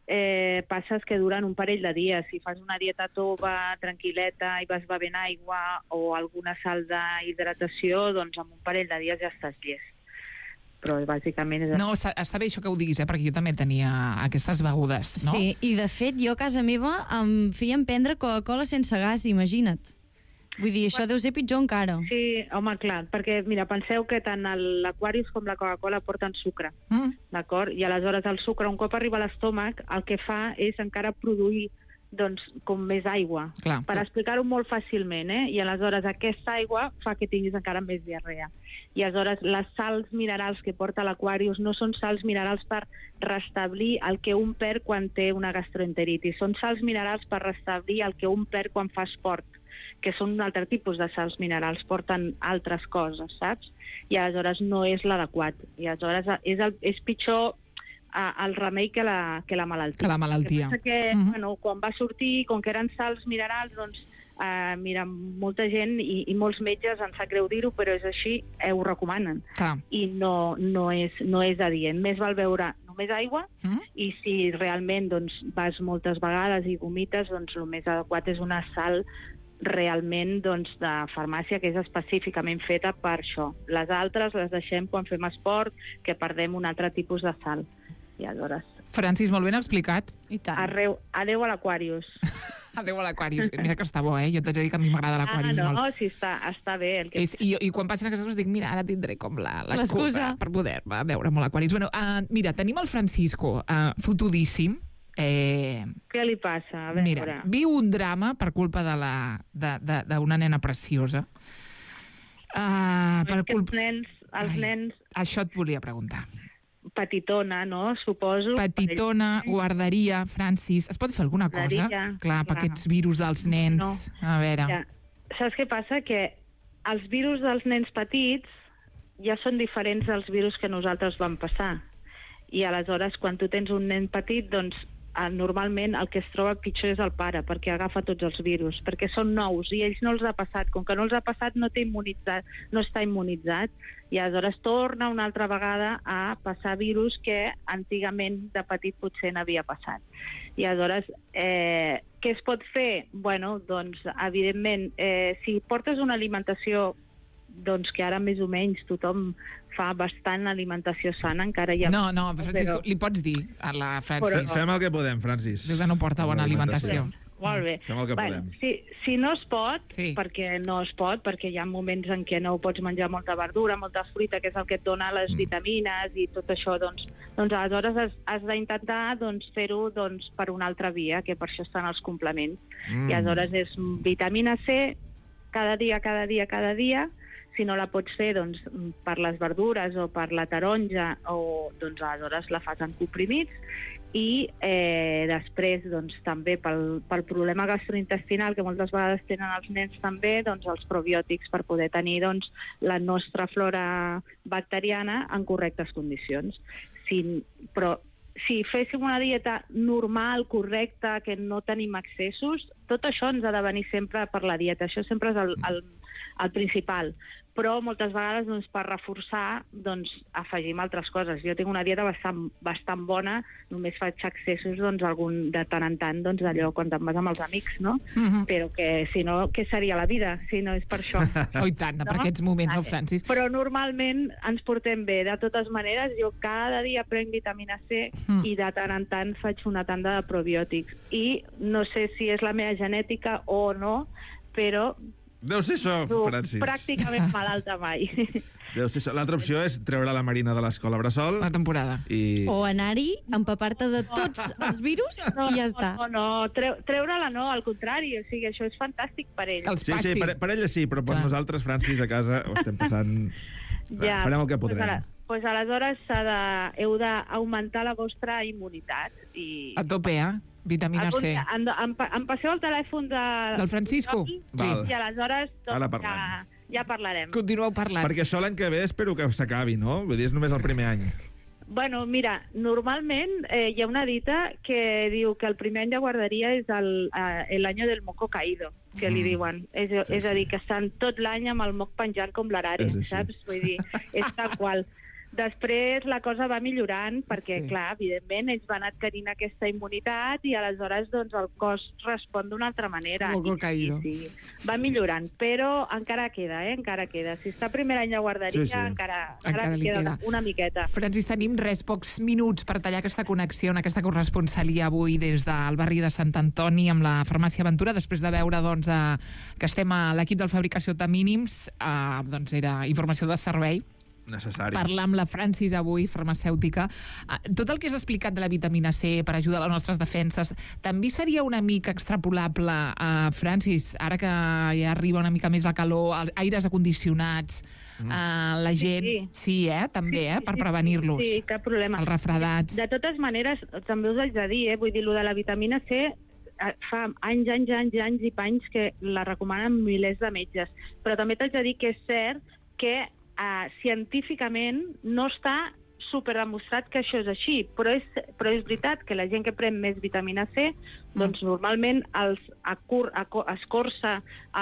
passes que duren un parell de dies. Si fas una dieta tova, tranquil·leta, i vas bevent aigua o alguna sal d'hidratació, doncs en un parell de dies ja estàs llest. Però bàsicament és... No, està bé això que ho diguis, perquè jo també tenia aquestes begudes, no? Sí, i de fet jo a casa meva em feien prendre Coca-Cola sense gas, imagina't. Vull dir, això deu ser pitjor encara. Sí, home, clar, perquè, mira, penseu que tant l'Aquarius com la Coca-Cola porten sucre, d'acord? I aleshores el sucre, un cop arriba a l'estómac, el que fa és encara produir, doncs, com més aigua. Clar. Per explicar-ho molt fàcilment, I aleshores aquesta aigua fa que tinguis encara més diarrea. I aleshores les sals minerals que porta l'Aquarius no són sals minerals per restablir el que un perd quan té una gastroenteritis, són sals minerals per restablir el que un perd quan fa esport, que són un altre tipus de sals minerals, porten altres coses, saps? I aleshores no és l'adequat. I aleshores és pitjor el remei que la malaltia. Que la malaltia. El que passa que, bueno, quan va sortir, com que eren sals minerals, doncs, mira, molta gent i molts metges, em sap greu dir-ho, però és així, ho recomanen. I no és adient. Més val beure només aigua, i si realment doncs, vas moltes vegades i vomites, doncs el més adequat és una sal realment doncs, de farmàcia que és específicament feta per això. Les altres les deixem quan fem esport, que perdem un altre tipus de sal. I aleshores... Francis, molt ben explicat. I tant. Adéu a l'Aquarius. Adéu a l'Aquarius. Mira que està bo, Jo t'haig de dir que a mi m'agrada l'Aquarius molt. No, sí, està bé. I quan passen aquestes coses dic, mira, ara tindré com l'excusa per poder veure molt l'Aquarius. Bueno, mira, tenim el Francisco fotudíssim. Què li passa? A veure. Mira, viu un drama per culpa d'una nena preciosa. Els nens... Això et volia preguntar. Petitona, no? Suposo. Petitona, guarderia, Francis... Es pot fer alguna cosa? Clar, per aquests virus dels nens. No. A veure... Ja. Saps què passa? Que els virus dels nens petits ja són diferents dels virus que nosaltres vam passar. I aleshores, quan tu tens un nen petit, doncs normalment el que es troba pitjor és el pare, perquè agafa tots els virus, perquè són nous i ells no els ha passat. Com que no els ha passat, no està immunitzat, i aleshores torna una altra vegada a passar virus que antigament de petit potser n'havia passat. I aleshores, què es pot fer? Bueno, doncs, evidentment, si portes una alimentació doncs que ara més o menys tothom fa bastant alimentació sana, encara hi ha... No, Francisco, li pots dir a la Francis. Fem el que podem, Francis. Diu que no porta bona alimentació. Molt bé. Fem el que podem. Si no es pot, perquè no es pot, perquè hi ha moments en què no pots menjar molta verdura, molta fruita, que és el que et dona les vitamines i tot això, doncs aleshores has d'intentar fer-ho per una altra via, que per això estan els complements. I aleshores és vitamina C cada dia. Si no la pots fer per les verdures o per la taronja, doncs aleshores la fas en comprimits. I després també pel problema gastrointestinal que moltes vegades tenen els nens també, doncs els probiòtics per poder tenir la nostra flora bacteriana en correctes condicions. Però si féssim una dieta normal, correcta, que no tenim excessos, tot això ens ha de venir sempre per la dieta. Això sempre és el principal. però moltes vegades doncs, per reforçar doncs, afegim altres coses. Jo tinc una dieta bastant bona, només faig accessos doncs, de tant en tant, doncs, allò quan te'n vas amb els amics, no? Però que si no, què seria la vida si no és per això? Oh, i tant, per aquests moments, no, Francis? Però normalment ens portem bé. De totes maneres, jo cada dia prenc vitamina C i de tant en tant faig una tanda de probiòtics. I no sé si és la meva genètica o no, però deu ser això, Francis. Pràcticament malalta mai. Deu ser això. L'altra opció és treure la Marina de l'escola bressol. La temporada. O anar-hi, empapar-te de tots els virus i ja està. No, treure-la no, al contrari. O sigui, això és fantàstic per ell. Sí, per ella sí, però per nosaltres, Francis, a casa ho estem passant... Ja, farem el que podrem. Doncs aleshores heu d'augmentar la vostra immunitat. A tope, vitamina C. Em passeu el telèfon del Francisco? Sí, i aleshores ja parlarem. Continueu parlant. Perquè això l'any que ve espero que s'acabi, no? Vull dir, és només el primer any. Bueno, mira, normalment hi ha una dita que diu que el primer any de guarderia és l'any del moco caído, que li diuen. És a dir, que estan tot l'any amb el moc penjant com l'arari, saps? Vull dir, és tal qual. Després la cosa va millorant perquè, clar, evidentment, ells van adquirint aquesta immunitat i aleshores doncs, el cos respon d'una altra manera. Sí, va millorant, però encara queda, encara queda. Si està primer any de guarderia, encara queda una miqueta. Francis, tenim pocs minuts per tallar aquesta connexió, aquesta corresponsalia avui des del barri de Sant Antoni amb la farmàcia Aventura, després de veure doncs, que estem a l'equip del Fabricació de Mínims, doncs era informació de servei. Necessari. Parlar amb la Francis avui, farmacèutica. Tot el que has explicat de la vitamina C per ajudar a les nostres defenses, també seria una mica extrapolable a Francis, ara que ja arriba una mica més la calor, aires acondicionats, la gent... Sí, també, per prevenir-los. Sí, cap problema. Els refredats. De totes maneres, també us haig de dir, vull dir, lo de la vitamina C fa anys i panys que la recomanen milers de metges, però també t'haig de dir que és cert que científicament no està superdemostrat que això és així, però és veritat que la gent que pren més vitamina C doncs normalment escorça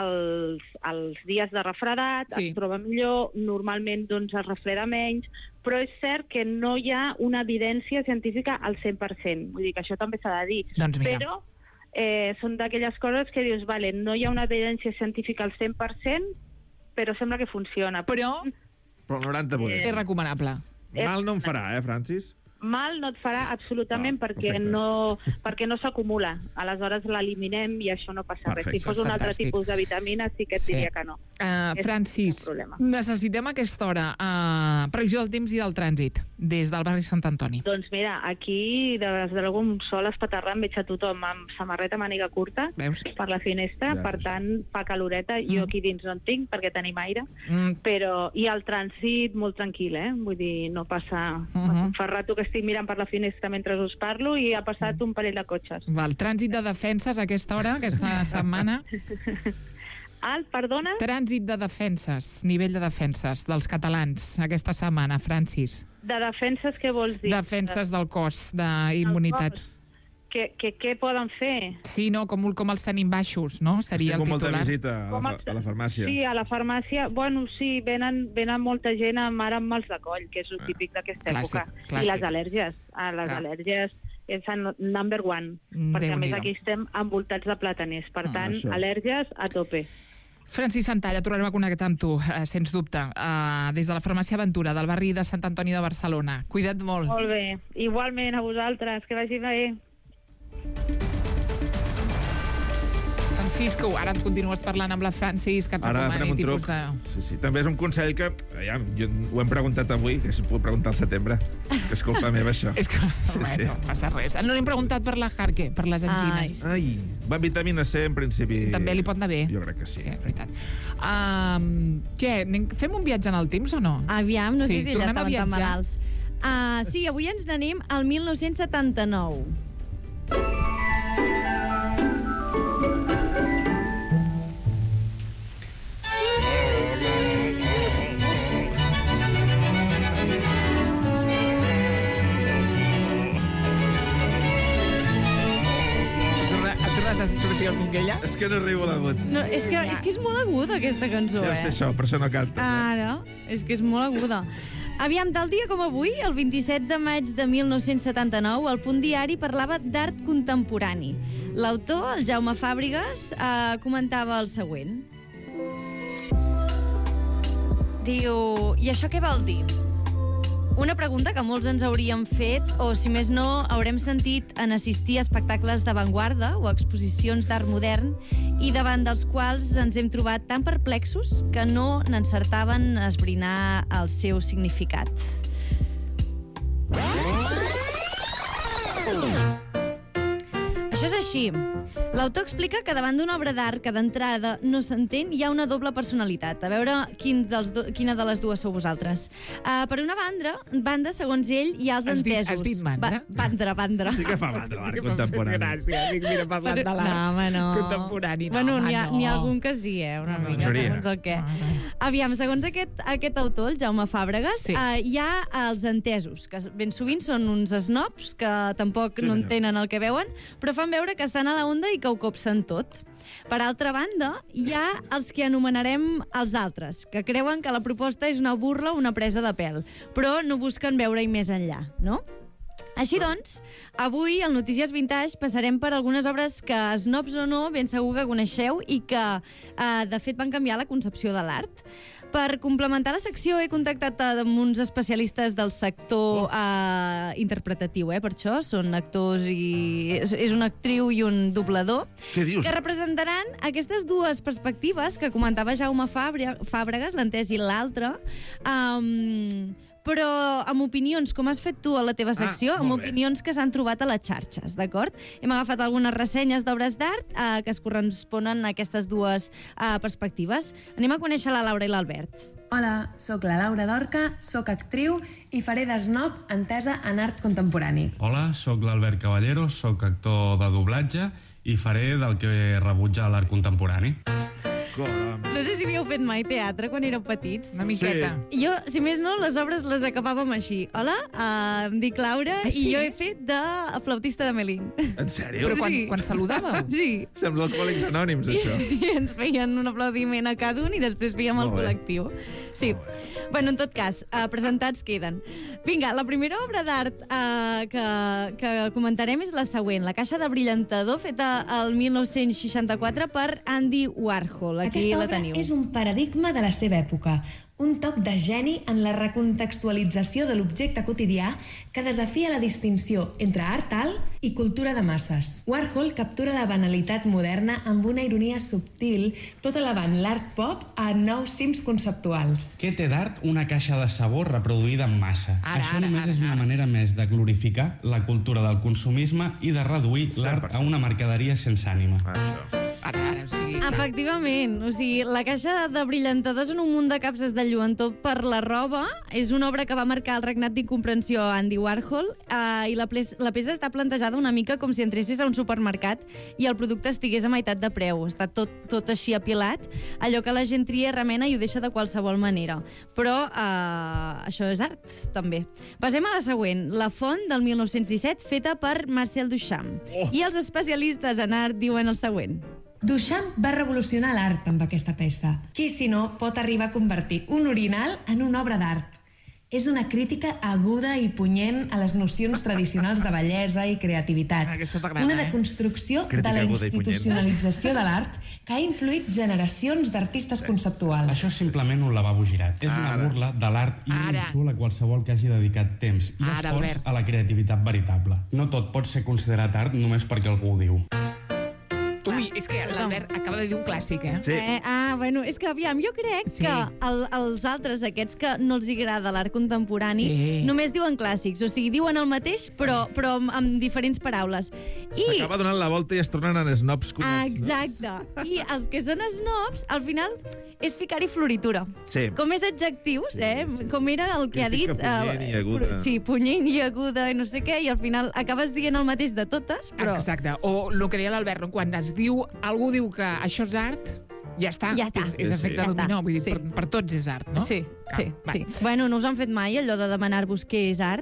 els dies de refredat, es troba millor, normalment doncs es refreda menys, però és cert que no hi ha una evidència científica al 100%, vull dir que això també s'ha de dir, però són d'aquelles coses que dius, vale, no hi ha una evidència científica al 100%, però sembla que funciona. Però el 90 poder. És recomanable. Mal no em farà, Francis? Mal no et farà absolutament perquè no s'acumula. Aleshores l'eliminem i això no passa res. Si fos un altre tipus de vitamina sí que et diria que no. Francis, necessitem a aquesta hora previsió del temps i del trànsit des del barri Sant Antoni. Doncs mira, aquí d'algun sol espaterrant veig a tothom amb samarreta màniga curta per la finestra, per tant fa caloreta. Jo aquí dins no en tinc perquè tenim aire, però i el trànsit molt tranquil, vull dir, no passa... Fa rato que estic mirant per la finestra mentre us parlo i ha passat un parell de cotxes. Val, trànsit de defenses a aquesta hora, aquesta setmana? Perdona? Trànsit de defenses, nivell de defenses dels catalans aquesta setmana, Francis. De defenses, què vols dir? Defenses del cos, d'immunitat. Què poden fer? Sí, no, com els tenim baixos, no? Seria el titular. Molta visita a la farmàcia. Sí, a la farmàcia. Bueno, sí, venen molta gent amb mals de coll, que és el típic d'aquesta època. I les al·lèrgies. Les al·lèrgies és number one, perquè a més aquí estem envoltats de plataners. Per tant, al·lèrgies a tope. Francis Santalla, tornarem a connectar amb tu, sens dubte, des de la farmàcia Aventura, del barri de Sant Antoni de Barcelona. Cuida't molt. Molt bé. Igualment a vosaltres. Que vagi bé. Francisco, ara et continues parlant amb la Francis, que et recomani tipus de... Sí. També és un consell que, ho hem preguntat avui, que s'ho puc preguntar al setembre, que és culpa meva, això. És que, no passa res. No l'hem preguntat per la Harke, per les angines. Va, vitamina C, en principi... També li pot anar bé. Jo crec que sí. Sí, és veritat. Què, fem un viatge en el temps o no? Aviam, no sé si ja estaven tan malalts. Sí, avui ens n'anem al 1979. de sortir el Minguella? És que no arribo a l'agut. No, és que és molt aguda, aquesta cançó, Ja sé això, per això no cantes. Ara, és que és molt aguda. Aviam, tal dia com avui, el 27 de maig de 1979, el Punt Diari parlava d'art contemporani. L'autor, el Jaume Fàbregas, comentava el següent. Diu, i això què vol dir? Una pregunta que molts ens hauríem fet, o si més no, haurem sentit en assistir a espectacles d'avantguarda o exposicions d'art modern i davant dels quals ens hem trobat tan perplexos que no n'encertaven a esbrinar el seu significat. Això és així. L'autor explica que davant d'una obra d'art que d'entrada no s'entén, hi ha una doble personalitat. A veure quina de les dues sou vosaltres. Per una banda, segons ell, hi ha els entesos. Has dit mandra? Bandra. Sí que fa mandra l'art contemporani. Gràcies, mira, parlant de l'art contemporani. Bueno, n'hi ha algun que sí, una mica, segons el què. Aviam, segons aquest autor, el Jaume Fàbregas, hi ha els entesos, que ben sovint són uns snobs que tampoc no entenen el que veuen, però fan veure que estan a la onda i que ho copsen tot. Per altra banda, hi ha els que anomenarem els altres, que creuen que la proposta és una burla o una presa de pèl, però no busquen veure-hi més enllà, no? Així doncs, avui al Notícies Vintage passarem per algunes obres que, snobs o no, ben segur que coneixeu i que, de fet, van canviar la concepció de l'art. Per complementar la secció he contactat amb uns especialistes del sector interpretatiu, per això són actors i... és una actriu i un doblador. Què dius? Que representaran aquestes dues perspectives que comentava Jaume Fàbregas, l'entès i l'altre, però amb opinions, com has fet tu a la teva secció, amb opinions que s'han trobat a les xarxes, d'acord? Hem agafat algunes ressenyes d'obres d'art que es corresponen a aquestes dues perspectives. Anem a conèixer la Laura i l'Albert. Hola, sóc la Laura Dorca, sóc actriu i faré de snob entesa en art contemporani. Hola, sóc l'Albert Caballero, sóc actor de doblatge i faré del que rebutja l'art contemporani. No sé si havíeu fet mai teatre quan éreu petits. Una miqueta. Sí. Jo, si més no, les obres les acabàvem així. Hola, em dic Laura i jo he fet de flautista de Melín. En sèrio? Però quan saludàveu? Sí. Sembla Alcohòlics Anònims, això. I ens feien un aplaudiment a cada un i després fèiem el col·lectiu. Sí. Bueno, en tot cas, presentats queden. Vinga, la primera obra d'art que comentarem és la següent. La caixa de brillantador, feta el 1964 per Andy Warhol. Aquí aquesta la obra teniu. És un paradigma de la seva època, un toc de geni en la recontextualització de l'objecte quotidià que desafia la distinció entre art alt i cultura de masses. Warhol captura la banalitat moderna amb una ironia subtil, tot elevant l'art pop a nous cims conceptuals. Què té d'art una caixa de sabó reproduïda en massa? Això només és una manera més de glorificar la cultura del consumisme i de reduir l'art a una mercaderia sense ànima. Ara, o sigui... Efectivament, o sigui, la caixa de brillantadors en un munt de capses de lluentor per la roba és una obra que va marcar el regnat d'incomprensió a Andy Warhol i la peça està plantejada una mica com si entressis a un supermercat i el producte estigués a meitat de preu. Està tot així apilat, allò que la gent tria, remena i ho deixa de qualsevol manera. Però això és art, també. Passem a la següent, La font del 1917, feta per Marcel Duchamp. I els especialistes en art diuen el següent. Duchamp va revolucionar l'art amb aquesta peça. Qui, si no, pot arribar a convertir un orinal en una obra d'art? És una crítica aguda i punyent a les nocions tradicionals de bellesa i creativitat. Una deconstrucció de la institucionalització de l'art que ha influït generacions d'artistes conceptuals. Això és simplement un lavabo girat. És una burla de l'art i un insult a qualsevol que hagi dedicat temps i esforç a la creativitat veritable. No tot pot ser considerat art només perquè algú ho diu. Ui, és que l'Albert acaba de dir un clàssic, Sí. Bueno, és que, aviam, jo crec que els altres, aquests que no els agrada l'art contemporani, només diuen clàssics, o sigui, diuen el mateix, però amb diferents paraules. S'acaba donant la volta i es tornen en snobs connects. Exacte. I els que són snobs, al final, és ficar-hi floritura. Sí. Com és adjectius, com era el que ha dit... Punyent i aguda. Sí, punyent i aguda, i no sé què, i al final acabes dient el mateix de totes, però... Exacte. O el que deia l'Albert, quan algú diu que això és art, ja està. És efecte dominó, vull dir, per tots és art, no? Sí. Bueno, no us han fet mai allò de demanar-vos què és art?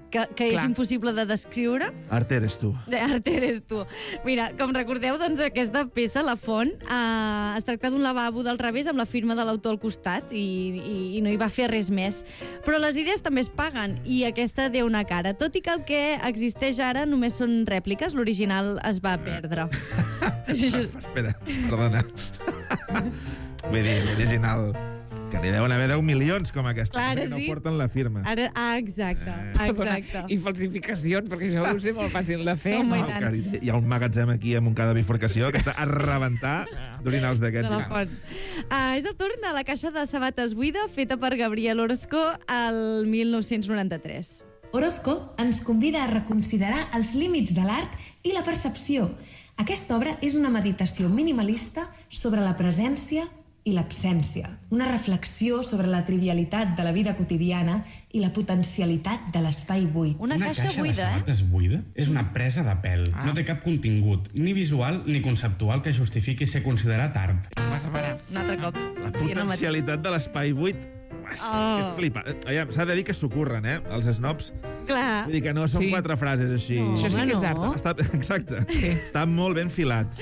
que és impossible de descriure. Art eres tu. Art eres tu. Mira, com recordeu, doncs, aquesta peça, La Font, es tracta d'un lavabo del revés amb la firma de l'autor al costat i no hi va fer res més. Però les idees també es paguen i aquesta té una cara. Tot i que el que existeix ara només són rèpliques, l'original es va perdre. Espera, perdona. Vull dir, l'original... Que n'hi deuen haver 10 milions com aquesta. Clar, no sí. porten la firma. Ara, exacte. I falsificacions, perquè això deu ser molt fàcil de fer. Home, No, hi ha un magatzem aquí amb un cada bifurcació que està a rebentar d'orinals d'aquests. De la Font. És el torn de la caixa de sabates buida feta per Gabriel Orozco el 1993. Orozco ens convida a reconsiderar els límits de l'art i la percepció. Aquesta obra és una meditació minimalista sobre la presència i l'absència. Una reflexió sobre la trivialitat de la vida quotidiana i la potencialitat de l'espai buit. Una caixa buida, de sabates buida és una presa de pèl. No té cap contingut, ni visual ni conceptual que justifiqui ser considerat art. Un altre cop. La potencialitat de l'espai buit. És flipa. S'ha de dir que s'ocorren, els snobs. Clar. Vull dir que no són 4 frases així. No, això sí que és art. Exacte. Estan molt ben filats.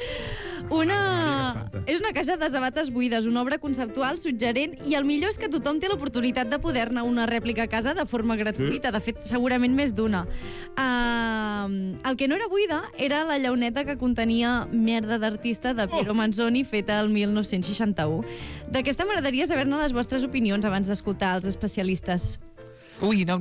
És una caixa de sabates buides, una obra conceptual, suggerent, i el millor és que tothom té l'oportunitat de poder-ne una rèplica a casa de forma gratuïta. De fet, segurament més d'una. El que no era buida era la llauneta que contenia merda d'artista de Piero Manzoni, feta el 1961. D'aquesta m'agradaria saber-ne les vostres opinions abans d'escoltar els especialistes. Ui, no...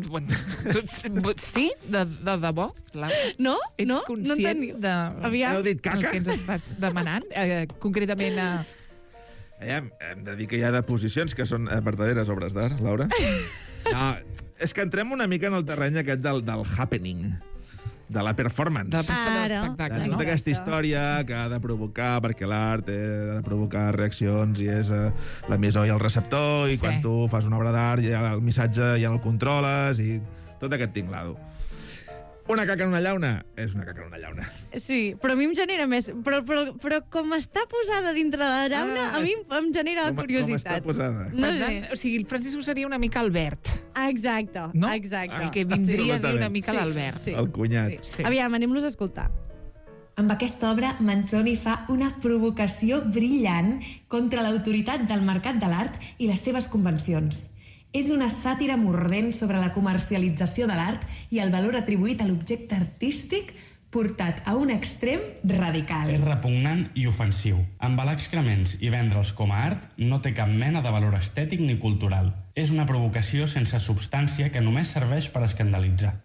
Sí? De debò? No? Ets conscient de... Heu dit caca? El que ens estàs demanant? Concretament a... Hem de dir que hi ha deposicions que són verdaderes obres d'art, Laura. No, és que entrem una mica en el terreny aquest del happening, de la performance. De l'espectacle, no? Tota aquesta història que ha de provocar, perquè l'art ha de provocar reaccions i és l'emissor i el receptor, i quan tu fas una obra d'art ja el missatge ja el controles i tot aquest tinglado. Una caca en una llauna és una caca en una llauna. Sí, però a mi em genera més... Però com està posada dintre de la llauna, a mi em genera curiositat. Com està posada? No Per sé. tant, o sigui, el Francisco seria una mica Albert. Exacte, No? exacte. El que vindria a dir una mica l'Albert. Sí. El cunyat. Sí. Aviam, anem-los a escoltar. Amb aquesta obra, Manzoni fa una provocació brillant contra l'autoritat del mercat de l'art i les seves convencions. És una sàtira mordent sobre la comercialització de l'art i el valor atribuït a l'objecte artístic portat a un extrem radical. És repugnant i ofensiu. Embalar excrements i vendre'ls com a art no té cap mena de valor estètic ni cultural. És una provocació sense substància que només serveix per escandalitzar.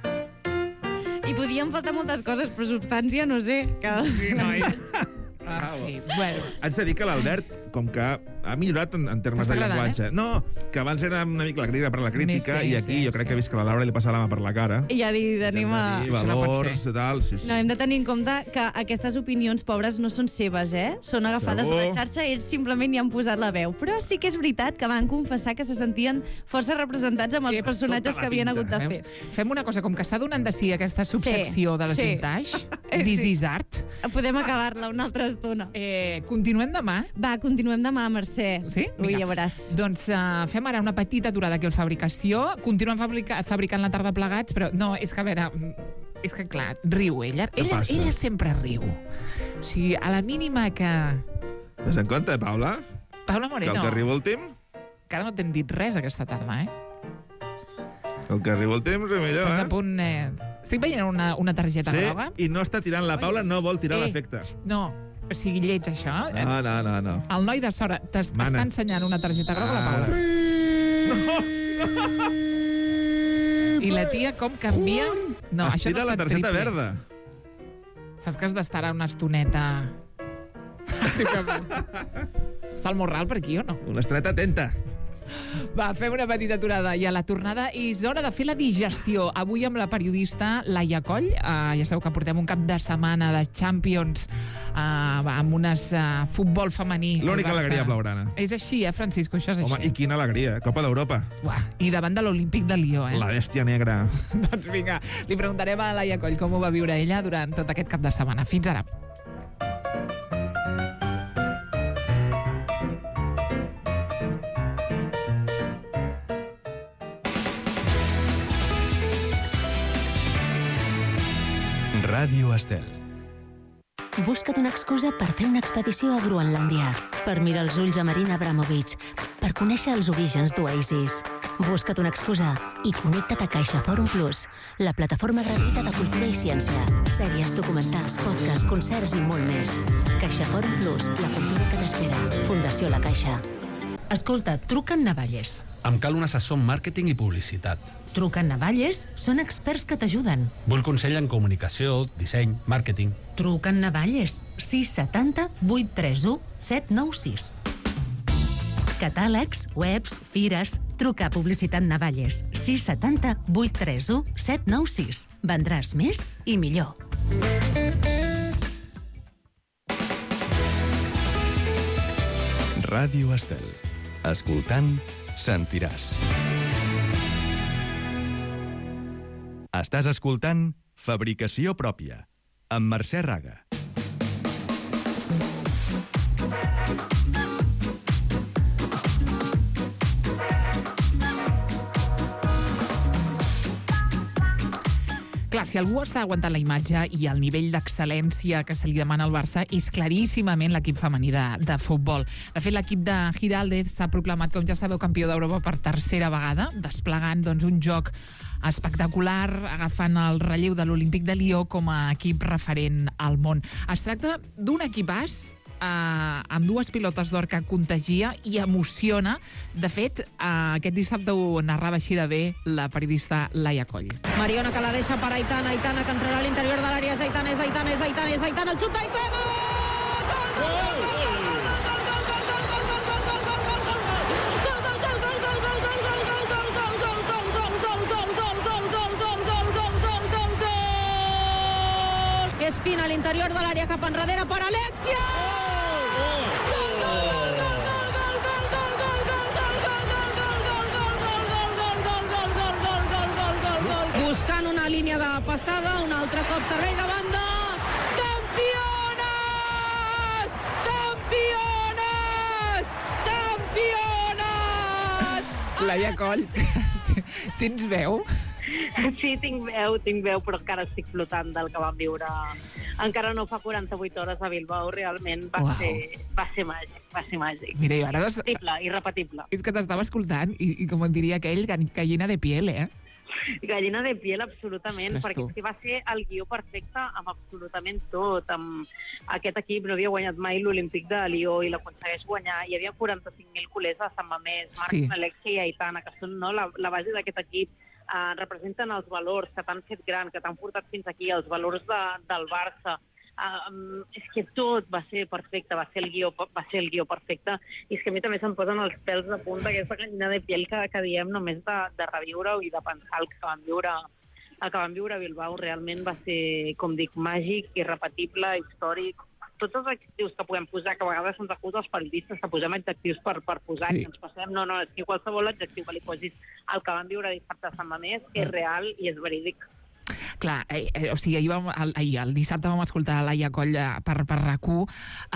I podien faltar moltes coses, però substància no sé. Sí, noi. Bueno. Haig de dir que l'Albert, com que ha millorat en termes de llenguatge. No, que abans era una mica la crítica per la crítica, i aquí jo crec que he vist que a la Laura li passa la mà per la cara. I ja anem a... Valors, tal, sí. No, hem de tenir en compte que aquestes opinions pobres no són seves, Són agafades de la xarxa i ells simplement hi han posat la veu. Però sí que és veritat que van confessar que se sentien força representats amb els personatges que havien hagut de fer. Fem una cosa, com que està donant de si aquesta subsecció de les vintage, This is Art. Podem acabar-la una altra estona. Continuem demà? Va, continuem demà, Mercè. Sí? Ui, ja veuràs. Doncs fem ara una petita aturada aquí al Fabricació. Continuem fabricant la tarda plegats, però no, és que a veure... És que, clar, riu ella. Ella sempre riu. O sigui, a la mínima que... Ves en compte, Paula? Paula Moreno. Que el que riu el temps... Que ara no t'hem dit res aquesta tarda, El que riu el temps, millor, Estàs a punt... Estic veient una targeta groga. Sí, i no està tirant la Paula, no vol tirar l'efecte. No, o sigui, lleig això. No. El noi de Sora t'està ensenyant una targeta groga a la Paula. No! I la tia com canvia... No, es això no tira la targeta verda. Saps que has d'estar una estoneta... Està el morral per aquí o no? Una estoneta atenta. Va, fem una petita aturada i a la tornada és hora de fer la digestió. Avui amb la periodista Laia Coll. Ja sabeu que portem un cap de setmana de Champions amb unes futbol femení. L'única alegria blaugrana. És així, Francisco? Això és Home, així. i quina alegria. Copa d'Europa. I davant de l'Olímpic de Lió, La bèstia negra. Doncs vinga, li preguntarem a Laia Coll com ho va viure ella durant tot aquest cap de setmana. Fins ara. Ràdio Estel. Busca't una excusa per fer una expedició a Groenlàndia, per mirar els ulls a Marina Abramovic, per conèixer els orígens d'Oasis. Busca't una excusa i connecta't a CaixaForum Plus, la plataforma gratuïta de cultura i ciència, sèries, documentals, podcasts, concerts i molt més. CaixaForum Plus, la cultura que t'espera. Fundació La Caixa. Escolta, truca en Navalles. Em cal un assessor en màrqueting i publicitat. Truca en Navalles, són experts que t'ajuden. Vull consell en comunicació, disseny, màrqueting. Truca en Navalles, 670 831 796. Catàlegs, webs, fires... Truca a Publicitat Navalles, 670 831 796. Vendràs més i millor. Ràdio Estel. Escoltant, sentiràs. Estàs escoltant Fabricació Pròpia, amb Mercè Raga. Clar, si algú està aguantant la imatge i el nivell d'excel·lència que se li demana al Barça és claríssimament l'equip femení de futbol. De fet, l'equip de Giraldez s'ha proclamat, com ja sabeu, campió d'Europa per tercera vegada, desplegant un joc espectacular, agafant el relleu de l'Olímpic de Lió com a equip referent al món. Es tracta d'un equipàs amb dues pilotes d'or que contagia i emociona. De fet, aquest dissabte ho narrava així de bé la periodista Laia Coll. Mariona, que la deixa per Aitana, Aitana que entrarà a l'interior de l'àrea, és Aitana, el xut d'Aitana! Espina a l'interior de l'àrea cap enrere per Alexia! Buscant una línia de passada, un altre cop servei de banda. Campiones! Campiones! Campiones! Laia Coll, tens veu? Sí, tinc veu, però encara estic flotant del que vam viure. Encara no fa 48 hores a Bilbao, realment va ser màgic. Mira, i ara... Irrepetible. És que t'estava escoltant i com en diria aquell, gallina de piel, eh? Gallina de piel, absolutament, Ostres, perquè va ser el guió perfecte amb absolutament tot. Amb aquest equip no havia guanyat mai l'Olímpic de Lió i l'aconsegueix guanyar. Hi havia 45.000 culers a Sant Mamés, Marc, Alexia i Aitana, que són la base d'aquest equip. Representen els valors que t'han fet gran, que t'han portat fins aquí, els valors del Barça. És que tot va ser perfecte, va ser el guió perfecte, i és que a mi també se'm posen els pèls de punta aquesta gallina de piel que diem només de reviure-ho i de pensar el que vam viure a Bilbao. Realment va ser, com dic, màgic, irrepetible, històric. Tots els adjectius que podem posar, que a vegades se'ns acusa els periodistes que posem adjectius per posar, i ens passem. No, és que qualsevol adjectiu que li posis al que vam viure dissabte a Sant Mamés és real i és verídic. Clar, o sigui, el dissabte vam escoltar Laia Coll per RAC1.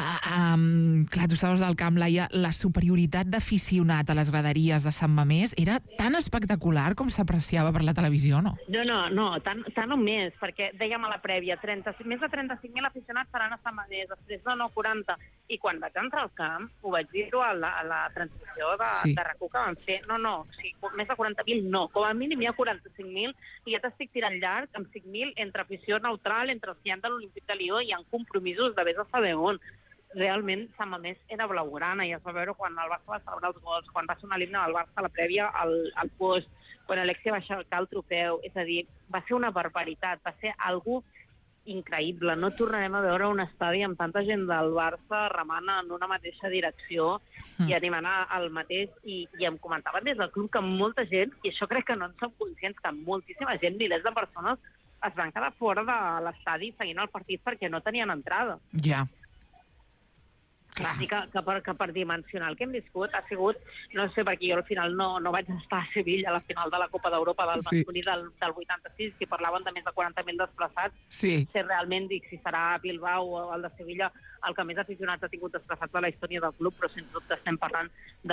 Clar, tu estaves al camp, Laia, la superioritat d'aficionat a les graderies de Sant Mamés era tan espectacular com s'apreciava per la televisió, no? No, tant o més, perquè dèiem a la prèvia, més de 35.000 aficionats seran a Sant Mamés, després 40. I quan vaig entrar al camp, ho vaig dir-ho a la transmissió de RAC1 que vam fer, més de 40.000 no, com a mínim hi ha 45.000, i ja t'estic tirant llarg, amb 5.000 entre afició neutral, entre els que hi ha de l'Olímpic de Lió, i en compromisos de vés a saber on. Realment, Sant Mamés era blaugrana, i es va veure quan el Barça va celebrar els gols, quan va sonar l'himne del Barça a la prèvia al post, quan Alexia va aixecar el trofeu. És a dir, va ser una barbaritat, va ser algú increïble. No tornarem a veure un estadi amb tanta gent del Barça remant en una mateixa direcció i animant al mateix. I em comentaven des del club que molta gent, i això crec que no en som conscients, que moltíssima gent, milers de persones, es van quedar fora de l'estadi seguint el partit perquè no tenien entrada. Ja. Sí que per dimensionar el que hem viscut ha sigut, no sé, perquè jo al final no vaig estar a Sevilla a la final de la Copa d'Europa del masculí del 86, que parlaven de més de 40.000 desplaçats. Sí. Si realment dic si serà Bilbao o el de Sevilla el que més aficionats ha tingut desplaçats de la història del club, però sens dubte estem parlant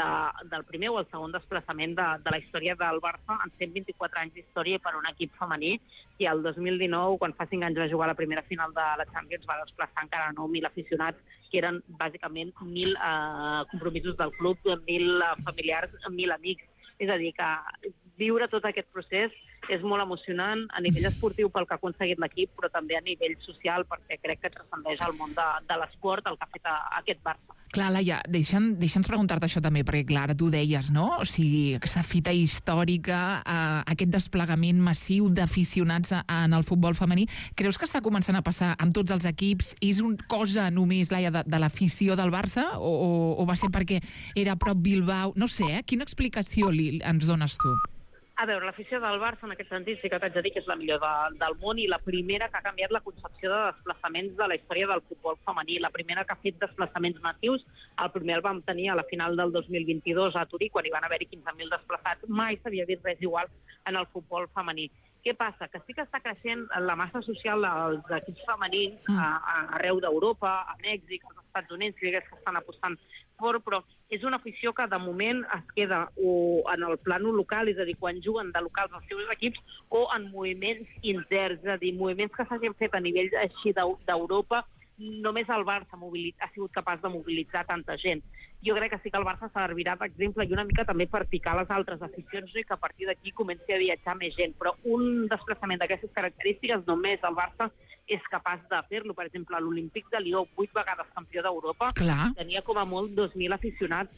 del primer o el segon desplaçament de la història del Barça en 124 anys d'història per un equip femení, i el 2019, quan fa 5 anys va jugar la primera final de la Champions, va desplaçar encara 9.000 aficionats, que eren bàsicament 1.000 compromisos del club, 1.000 familiars, 1.000 amics. És a dir, que viure tot aquest procés és molt emocionant a nivell esportiu pel que ha aconseguit l'equip, però també a nivell social, perquè crec que transcendeix al món de l'esport el que ha fet aquest Barça. Clar, Laia, deixa'ns preguntar-te això també, perquè clar, ara tu deies, no? O sigui, aquesta fita històrica, aquest desplegament massiu d'aficionats en el futbol femení, creus que està començant a passar amb tots els equips? És una cosa només, Laia, de l'afició del Barça? O va ser perquè era a prop Bilbao? No sé, quina explicació ens dones tu? A veure, l'afició del Barça en aquest sentit sí que t'haig de dir que és la millor del món i la primera que ha canviat la concepció de desplaçaments de la història del futbol femení. La primera que ha fet desplaçaments massius, el primer el vam tenir a la final del 2022 a Turí, quan hi van haver-hi 15.000 desplaçats. Mai s'havia vist res igual en el futbol femení. Què passa? Que sí que està creixent la massa social dels equips femenins arreu d'Europa, a Mèxic, als Estats Units, que estan apostant fort, però és una afició que de moment es queda o en el plànol local, és a dir, quan juguen de locals els seus equips, o en moviments interns, és a dir, moviments que s'hagin fet a nivell així d'Europa. Només el Barça ha sigut capaç de mobilitzar tanta gent. Jo crec que sí que el Barça servirà d'exemple i una mica també per picar les altres aficions i que a partir d'aquí comenci a viatjar més gent. Però un desplaçament d'aquestes característiques només el Barça és capaç de fer-lo. Per exemple, l'Olímpic de Lió, 8 vegades campió d'Europa, tenia com a molt 2.000 aficionats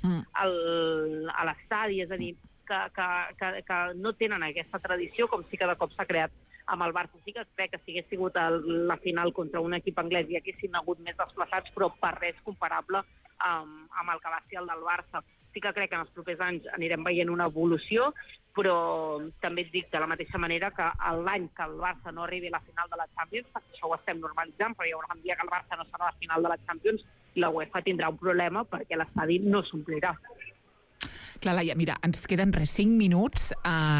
a l'estadi, és a dir, que no tenen aquesta tradició, com sí que de cop s'ha creat amb el Barça. Sí que crec que si hagués sigut la final contra un equip anglès hi haguessin hagut més desplaçats, però per res comparable amb el que va ser el del Barça. Sí que crec que en els propers anys anirem veient una evolució, però també et dic de la mateixa manera que l'any que el Barça no arribi a la final de la Champions, això ho estem normalitzant, però hi haurà un dia que el Barça no serà a la final de la Champions i la UEFA tindrà un problema perquè l'estadi no s'omplirà. Clar, Laia, mira, ens queden 5 minuts.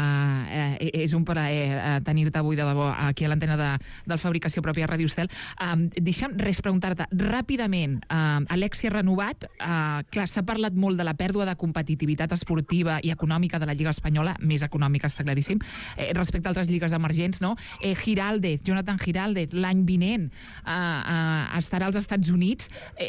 És un plaer tenir-te avui de debò aquí a l'antena del Fabricació Pròpia Ràdio Estel. Deixa'm preguntar-te ràpidament. Alexia Renovat, clar, s'ha parlat molt de la pèrdua de competitivitat esportiva i econòmica de la Lliga Espanyola, més econòmica, està claríssim, respecte a altres lligues emergents, no? Jonathan Giraldez, l'any vinent estarà als Estats Units.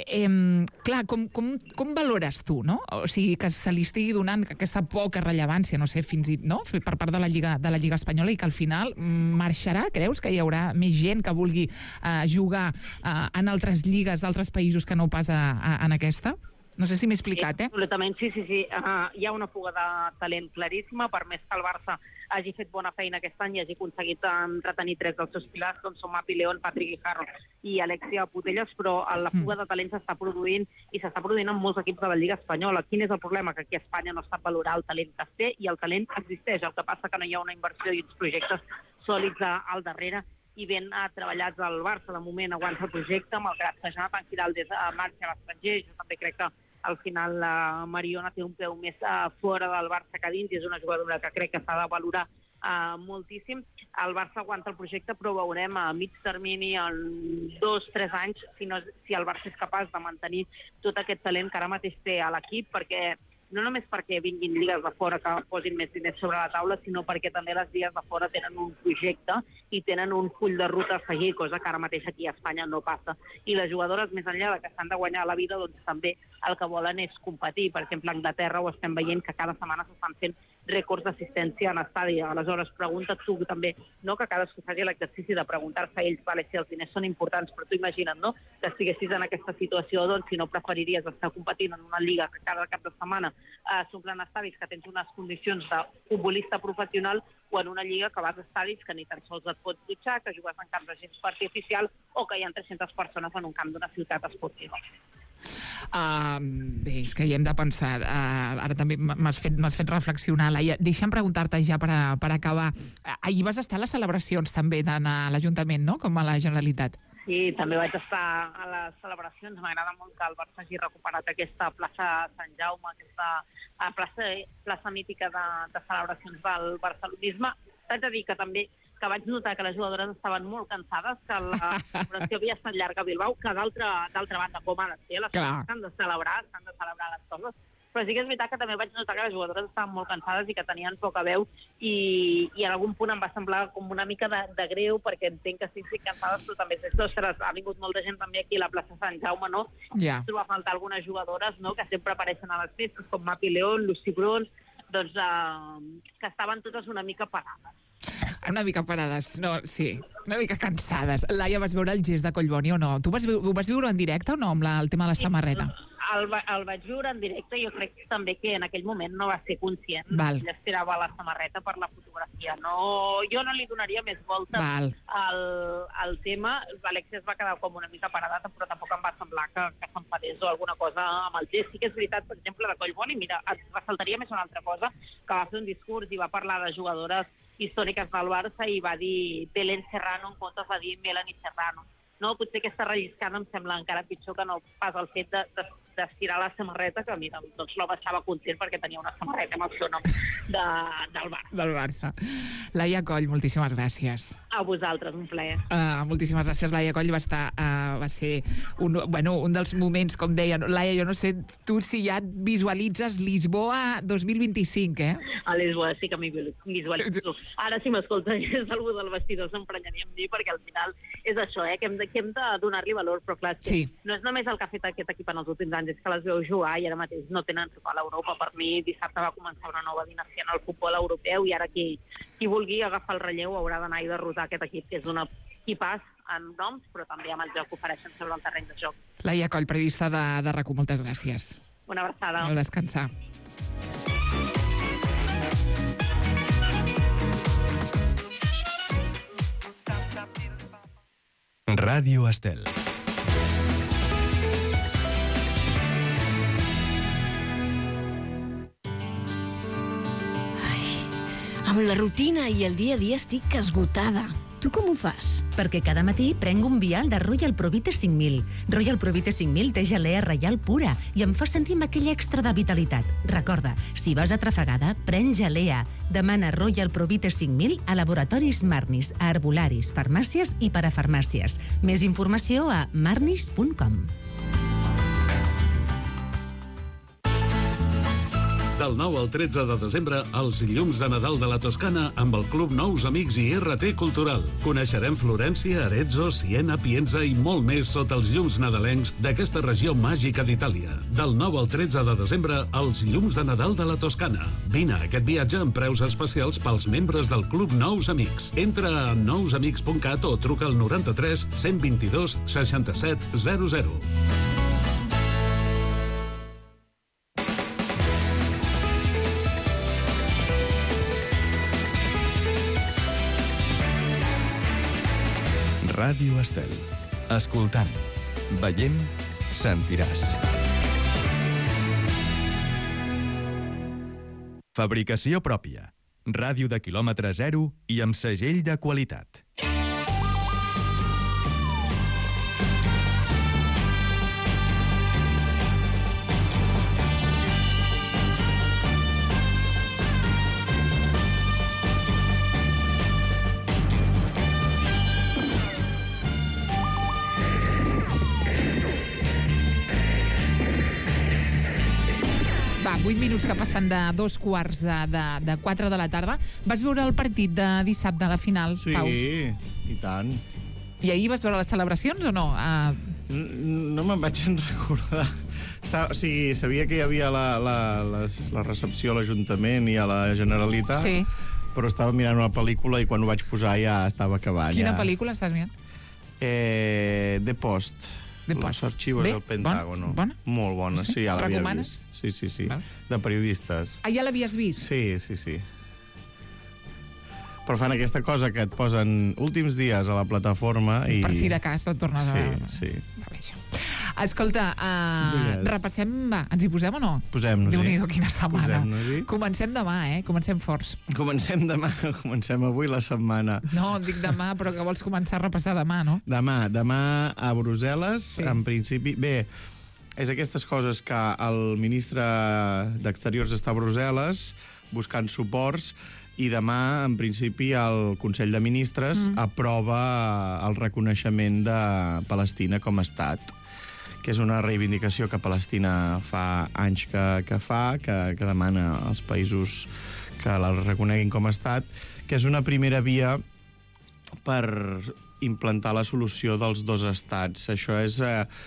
Clar, com valores tu, no? O sigui, que se li estigui donant aquesta poca rellevància, no sé, fins i tot per part de la Lliga Espanyola i que al final marxarà? Creus que hi haurà més gent que vulgui jugar en altres lligues d'altres països que no pas en aquesta? No sé si m'he explicat, Absolutament, sí. Hi ha una fuga de talent claríssima, per més que el Barça hagi fet bona feina aquest any i hagi aconseguit entretenir 3 dels seus pilars, com són Mapi León, Patrick Guijarro i Alexia Putellas, però la fuga de talent s'està produint i s'està produint en molts equips de la Lliga Espanyola. Quin és el problema? Que aquí a Espanya no es sap valorar el talent que es té i el talent existeix. El que passa que no hi ha una inversió i uns projectes sòlids al darrere i ben treballats al Barça. De moment aguanta el projecte, malgrat que Jonathan Giraldez marxa a l'estranger. Jo també crec que al final la Mariona té un peu més fora del Barça que dins i és una jugadora que crec que s'ha de valorar moltíssim. El Barça aguanta el projecte, però veurem a mig termini, en 2-3 anys, si el Barça és capaç de mantenir tot aquest talent que ara mateix té a l'equip, perquè no només perquè vinguin lligues de fora que posin més diners sobre la taula, sinó perquè també les lligues de fora tenen un projecte i tenen un full de ruta a seguir, cosa que ara mateix aquí a Espanya no passa. I les jugadores, més enllà de que s'han de guanyar la vida, doncs també el que volen és competir. Per exemple, a Anglaterra ho estem veient que cada setmana s'estan fent rècords d'assistència en estadi. Aleshores, pregunta't tu també, no, que cadascú faci l'exercici de preguntar-se a ells, vale, si els diners són importants, però tu imagina't, no?, que estiguessis en aquesta situació, doncs si no preferiries estar competint en una lliga que cada cap de setmana s'omplen estadis, que tens unes condicions de futbolista professional, o en una lliga que vas a estadis que ni tan sols et pots dutxar, que jugues en camp de gens artificial o que hi ha 300 persones en un camp d'una ciutat esportiva. Bé, és que hi hem de pensar. Ara també m'has fet reflexionar, Laia. Deixa'm preguntar-te ja per acabar. Ahir vas estar a les celebracions també d'anar a l'Ajuntament, no?, com a la Generalitat. Sí, també vaig estar a les celebracions. M'agrada molt que el Barça hagi recuperat aquesta plaça Sant Jaume, aquesta plaça mítica de celebracions del barcelonisme. T'haig de dir que també que vaig notar que les jugadores estaven molt cansades, que la celebració havia estat llarga a Bilbao, que d'altra banda, com ha de ser, les coses s'han de celebrar les coses. Però sí que és veritat que també vaig notar que les jugadores estaven molt cansades i que tenien poca veu i en algun punt em va semblar com una mica de greu, perquè entenc que sí cansades, però també ha vingut molta gent també aquí a la plaça Sant Jaume, no? Ja. Trobar a faltar algunes jugadores, no?, que sempre apareixen a les festes, com Mapi León, Lucy Brons, doncs que estaven totes una mica parades. Una mica parades, no, sí, una mica cansades. Laia, vas veure el gest de Collboni o no? Tu ho vas viure en directe o no, amb el tema de la samarreta? El vaig viure en directe i jo crec també que en aquell moment no va ser conscient. Val. Ella esperava la samarreta per la fotografia. No, jo no li donaria més voltes al tema. L'Alexia es va quedar com una mica paradata, però tampoc em va semblar que s'enfadés o alguna cosa amb el gest. Sí que és veritat, per exemple, de Collboni, mira, et ressaltaria més una altra cosa, que va fer un discurs i va parlar de jugadores històriques del Barça i va dir Belén Serrano en comptes de dir Melanie Serrano. No, potser aquesta relliscada em sembla encara pitjor que no pas el fet d'estirar la samarreta, que mira, doncs l'home estava content perquè tenia una samarreta amb el seu nom del Barça. Del Barça. Laia Coll, moltíssimes gràcies. A vosaltres, un plaer. Moltíssimes gràcies. Laia Coll va ser un dels moments, com deia, Laia, jo no sé tu si ja et visualitzes Lisboa 2025, eh? A Lisboa sí que m'hi visualitzo. Ara, si m'escolta algú del vestidor s'emprenyaria amb mi, perquè al final és això, que hem de donar-li valor, però clar, no és només el que ha fet aquest equip en els últims anys, és que les veu jugar i ara mateix no tenen rival a Europa. Per mi, dissabte va començar una nova dinastia en el futbol europeu i ara qui vulgui agafar el relleu haurà d'anar i derrotar aquest equip, que és un equipàs en noms, però també amb el joc que ofereixen sobre el terreny de joc. Laia Coll, periodista de RAC1, moltes gràcies. Una abraçada. Molt descansar. Ràdio Estel. Amb la rutina i el dia a dia estic esgotada. Tu com ho fas? Perquè cada matí prenc un vial de Royal Provite 5000. Royal Provite 5000 té gelea reial pura i em fa sentir amb aquell extra de vitalitat. Recorda, si vas atrafegada, pren gelea. Demana Royal Provite 5000 a laboratoris Marnis, a herbolaris, farmàcies i parafarmàcies. Més informació a marnis.com. Del 9 al 13 de desembre, els llums de Nadal de la Toscana amb el Club Nous Amics i RT Cultural. Coneixerem Florència, Arezzo, Siena, Pienza i molt més sota els llums nadalencs d'aquesta regió màgica d'Itàlia. Del 9 al 13 de desembre, els llums de Nadal de la Toscana. Vine a aquest viatge amb preus especials pels membres del Club Nous Amics. Entra a nousamics.cat o truca al 93 122 67 00. Ràdio Estel. Escoltant, veient, sentiràs. Fabricació pròpia. Ràdio de quilòmetre zero i amb segell de qualitat. Va, 8 minuts que passen de 2:15 de 4 de la tarda. Vas veure el partit de dissabte a la final, Pau? Sí, i tant. I ahir vas veure les celebracions o no? No me'n vaig recordar. O sigui, sabia que hi havia la recepció a l'Ajuntament i a la Generalitat, sí, però estava mirant una pel·lícula i quan ho vaig posar ja estava acabant. Quina pel·lícula estàs mirant? The Post. Los archivos del Pentágono. Bona? Molt bona, sí, ja l'havia Recomanes? vist. Sí. De periodistes. Ah, ja l'havies vist? Sí. Però fan aquesta cosa que et posen últims dies a la plataforma i... Per si de cas et tornes a veure. Sí. Escolta, repassem... Va, ens hi posem o no? Posem-nos-hi. Déu-n'hi-do, quina setmana. Posem-nos-hi. Comencem demà, Comencem forts. Comencem demà, comencem avui la setmana. No, dic demà, però que vols començar a repassar demà, no? Demà a Brussel·les, en principi... Bé, és aquestes coses que el ministre d'Exteriors està a Brussel·les buscant suports i demà, en principi, el Consell de Ministres aprova el reconeixement de Palestina com a estat, que és una reivindicació que Palestina fa anys que demana als països que la reconeguin com a estat, que és una primera via per implantar la solució dels dos estats. Això és...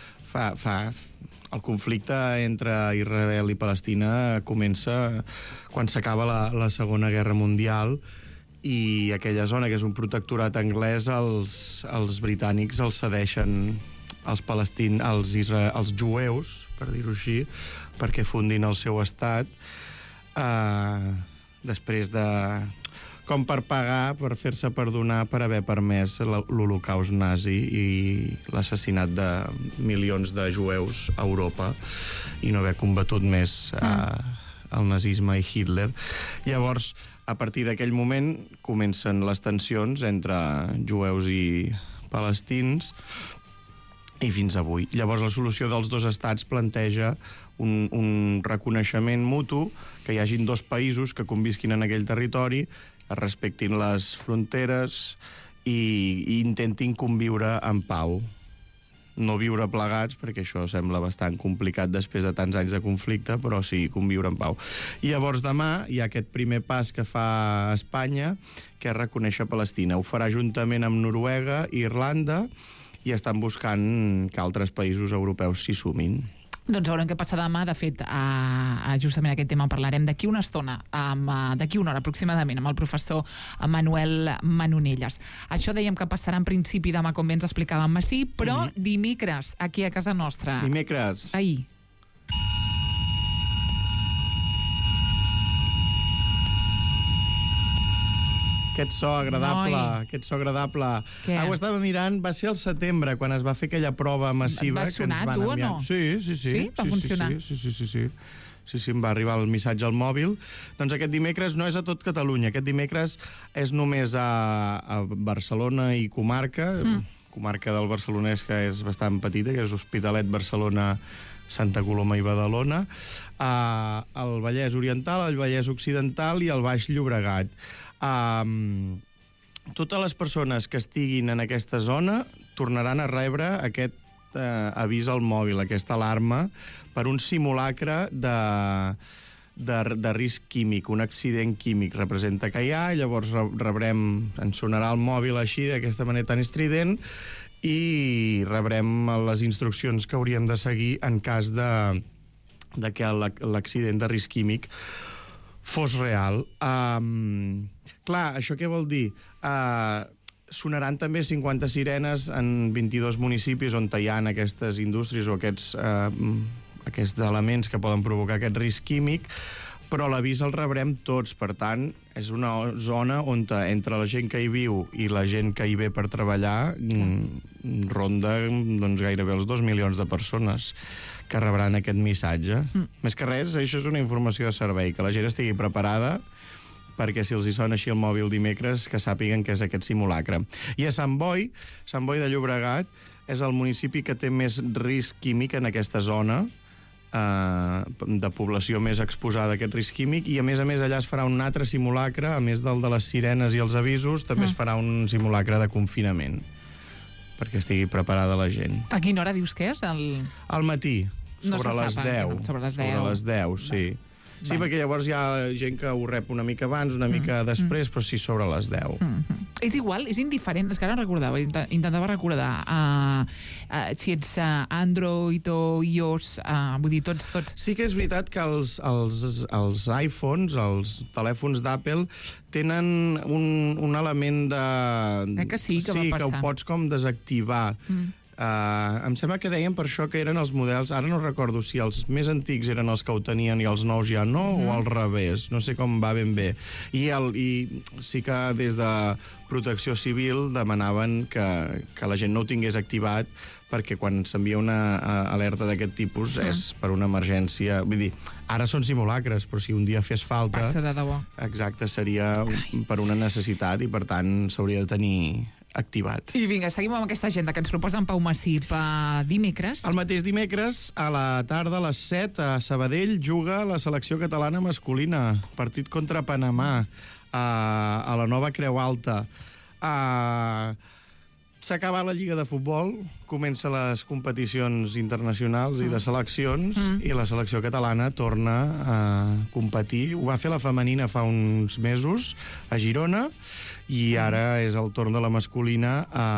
El conflicte entre Israel i Palestina comença quan s'acaba la Segona Guerra Mundial i aquella zona, que és un protectorat anglès, els britànics els cedeixen als jueus, per dir-ho així, perquè fundin el seu estat, després de... com per pagar, per fer-se perdonar per haver permès l'Holocaust nazi i l'assassinat de milions de jueus a Europa i no haver combatut més el nazisme i Hitler. Llavors, a partir d'aquell moment, comencen les tensions entre jueus i palestins i fins avui. Llavors, la solució dels dos estats planteja un reconeixement mutu, que hi hagin dos països que convisquin en aquell territori, es respectin les fronteres i intentin conviure en pau. No viure plegats, perquè això sembla bastant complicat després de tants anys de conflicte, però sí, conviure en pau. I llavors demà hi ha aquest primer pas que fa Espanya, que és reconèixer Palestina. Ho farà juntament amb Noruega i Irlanda, i estan buscant que altres països europeus s'hi sumin. Doncs veurem què passa demà. De fet, justament aquest tema en parlarem d'aquí una estona, d'aquí una hora aproximadament, amb el professor Manuel Manonelles. Això dèiem que passarà en principi demà, com bé ens explicava en Massí, però dimecres, aquí a casa nostra. Dimecres. Ahir. Aquest so agradable. Què? Ho estava mirant, va ser al setembre, quan es va fer aquella prova massiva. Va sonar, tu, o no? Sí. Sí? Va funcionar? Sí, em va arribar el missatge al mòbil. Doncs aquest dimecres no és a tot Catalunya. Aquest dimecres és només a Barcelona i comarca. Comarca del Barcelonès, que és bastant petita, que és Hospitalet, Barcelona, Santa Coloma i Badalona. El Vallès Oriental, el Vallès Occidental i el Baix Llobregat. Totes les persones que estiguin en aquesta zona tornaran a rebre aquest avís al mòbil, aquesta alarma, per un simulacre de risc químic, un accident químic representa que hi ha, llavors ens sonarà el mòbil així, d'aquesta manera tan estrident, i rebrem les instruccions que hauríem de seguir en cas de que l'accident de risc químic fos real. Clar, això què vol dir? Sonaran també 50 sirenes en 22 municipis on hi ha aquestes indústries o aquests elements que poden provocar aquest risc químic, però l'avís el rebrem tots. Per tant, és una zona on entre la gent que hi viu i la gent que hi ve per treballar ronda gairebé els 2 milions de persones que rebran aquest missatge. Més que res, això és una informació de servei, que la gent estigui preparada perquè si els hi sona així el mòbil dimecres, que sàpiguen que és aquest simulacre. I a Sant Boi de Llobregat, és el municipi que té més risc químic en aquesta zona, de població més exposada a aquest risc químic, i a més allà es farà un altre simulacre, a més del de les sirenes i els avisos, també es farà un simulacre de confinament, perquè estigui preparada la gent. A quina hora dius que és? Al matí, sobre les 10. Sobre les 10. Sobre les 10, sí. Sí, perquè llavors hi ha gent que ho rep una mica abans, una mica després, però sí sobre les 10. És igual, és indiferent, és que ara recordava, intentava recordar si ets Android o iOS, vull dir, tots. Sí que és veritat que els iPhones, els telèfons d'Apple, tenen un element de... Que sí, que va passar. Que ho pots com desactivar. Em sembla que deien per això que eren els models, ara no recordo si els més antics eren els que ho tenien i els nous ja no, o al revés, no sé com va ben bé. I sí que des de Protecció Civil demanaven que la gent no ho tingués activat, perquè quan s'envia una alerta d'aquest tipus és per una emergència. Vull dir, ara són simulacres, però si un dia fes falta... Passa de debò. Exacte, seria per una necessitat i, per tant, s'hauria de tenir activat. I vinga, seguim amb aquesta agenda que ens proposa en Pau Massip. Dimecres. El mateix dimecres, a la tarda, a les 7, a Sabadell, juga la selecció catalana masculina. Partit contra Panamà, a la nova Creu Alta. S'ha acabat la Lliga de Futbol, comença les competicions internacionals i de seleccions, i la selecció catalana torna a competir. Ho va fer la femenina fa uns mesos, a Girona, i ara és el torn de la masculina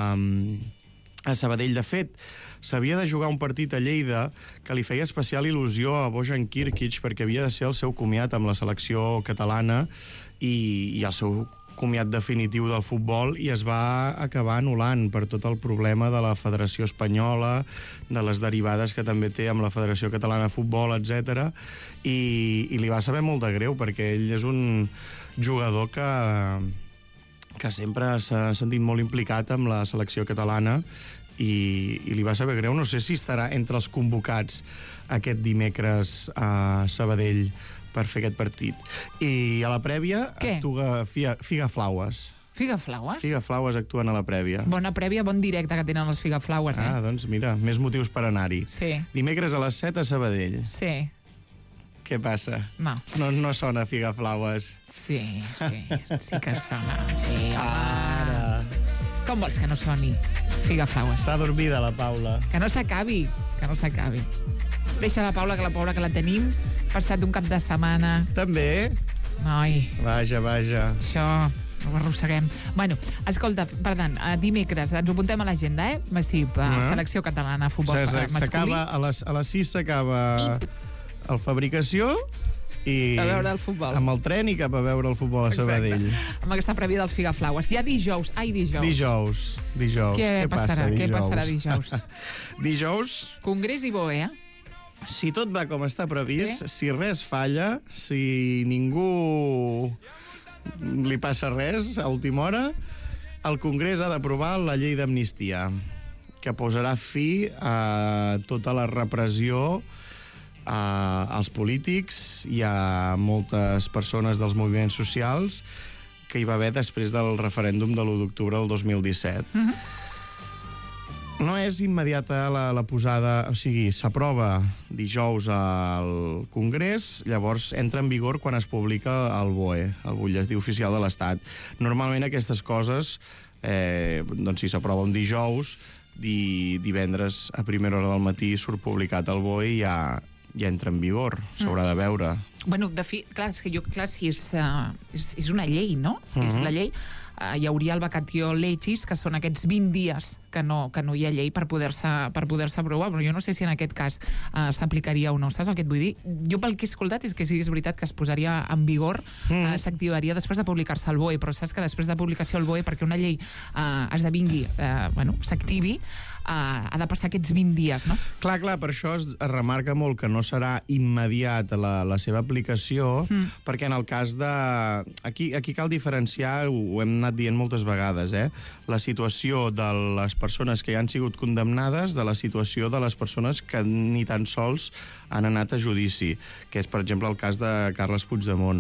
a Sabadell. De fet, s'havia de jugar un partit a Lleida que li feia especial il·lusió a Bojan Kirkic, perquè havia de ser el seu comiat amb la selecció catalana i el seu comiat definitiu del futbol, i es va acabar anul·lant per tot el problema de la Federació Espanyola, de les derivades que també té amb la Federació Catalana de Futbol, etc. I li va saber molt de greu, perquè ell és un jugador que sempre s'ha sentit molt implicat amb la selecció catalana i li va saber greu. No sé si estarà entre els convocats aquest dimecres a Sabadell per fer aquest partit. I a la prèvia actua Figaflaues. Figaflaues? Figaflaues actuen a la prèvia. Bona prèvia, bon directe que tenen els Figaflaues, Doncs mira, més motius per anar-hi. Sí. Dimecres a les 7 a Sabadell. Sí. Què passa? No. No sona Figaflaues. Sí que sona. Sí, ara. Com vols que no soni Figaflaues? Està dormida la Paula. Que no s'acabi. Deixa la Paula, que la tenim passat un cap de setmana. També? Noi. Vaja. Això ho arrosseguem. Bueno, escolta, per tant, dimecres, ens ho apuntem a l'agenda, Massip, selecció catalana, futbol masculí. S'acaba a les 6 s'acaba el Fabricació i a veure el futbol. Amb el tren i cap a veure el futbol a Sabadell. Amb aquesta prèvia dels Figaflaues. Ja dijous. Dijous. Què passarà dijous? Dijous... Congrés i BOE, Si tot va com està previst, si res falla, si ningú li passa res a última hora, el Congrés ha d'aprovar la llei d'amnistia, que posarà fi a tota la repressió als polítics i a moltes persones dels moviments socials que hi va haver després del referèndum de l'1 d'octubre del 2017. No és immediata la posada... O sigui, s'aprova dijous al Congrés, llavors entra en vigor quan es publica al BOE, el Butlletí Oficial de l'Estat. Normalment aquestes coses, si s'aprova un dijous, divendres a primera hora del matí surt publicat al BOE i ja entra en vigor. S'haurà de veure. Bueno, de fi, clar, si és una llei, no? És la llei. Hi hauria el vacatio legis, que són aquests 20 dies que no hi ha llei per poder-se aprovar, però jo no sé si en aquest cas s'aplicaria o no, saps el que et vull dir? Jo pel que he escoltat és que sí, és veritat que es posaria en vigor, s'activaria després de publicar-se al BOE, però saps que després de publicació al BOE, perquè una llei esdevingui, s'activi, ha de passar aquests 20 dies, no? Clar, per això es remarca molt que no serà immediat la seva aplicació, perquè en el cas de... Aquí cal diferenciar, ho hem anat dient moltes vegades, la situació de les persones que ja han sigut condemnades de la situació de les persones que ni tan sols han anat a judici, que és, per exemple, el cas de Carles Puigdemont.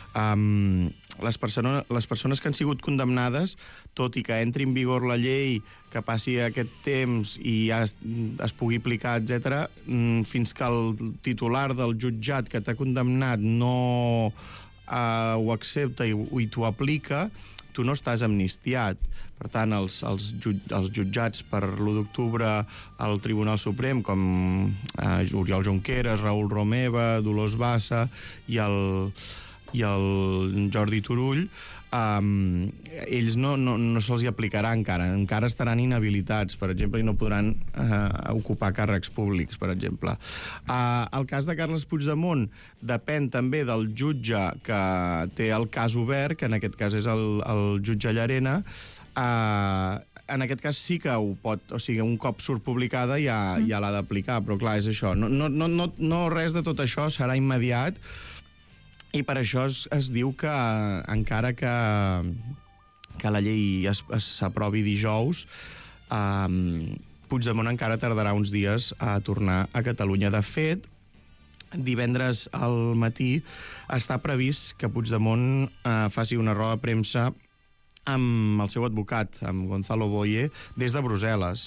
Les persones que han sigut condemnades, tot i que entri en vigor la llei, que passi aquest temps i ja es pugui aplicar, etc., fins que el titular del jutjat que t'ha condemnat no ho accepta i t'ho aplica, tu no estàs amnistiat. Per tant, els jutjats per l'1 d'octubre al Tribunal Suprem, com Oriol Junqueras, Raül Romeva, Dolors Bassa i el Jordi Turull, ells no se'ls aplicarà encara estaran inhabilitats, per exemple, i no podran ocupar càrrecs públics, per exemple. El cas de Carles Puigdemont depèn també del jutge que té el cas obert, que en aquest cas és el jutge Llarena. en aquest cas sí que ho pot... O sigui, un cop surt publicada ja l'ha d'aplicar, però clar, és això. No res de tot això serà immediat, i per això es diu que encara que la llei s'aprovi dijous, Puigdemont encara tardarà uns dies a tornar a Catalunya. De fet, divendres al matí està previst que Puigdemont faci una roda de premsa amb el seu advocat, amb Gonzalo Boye, des de Brussel·les,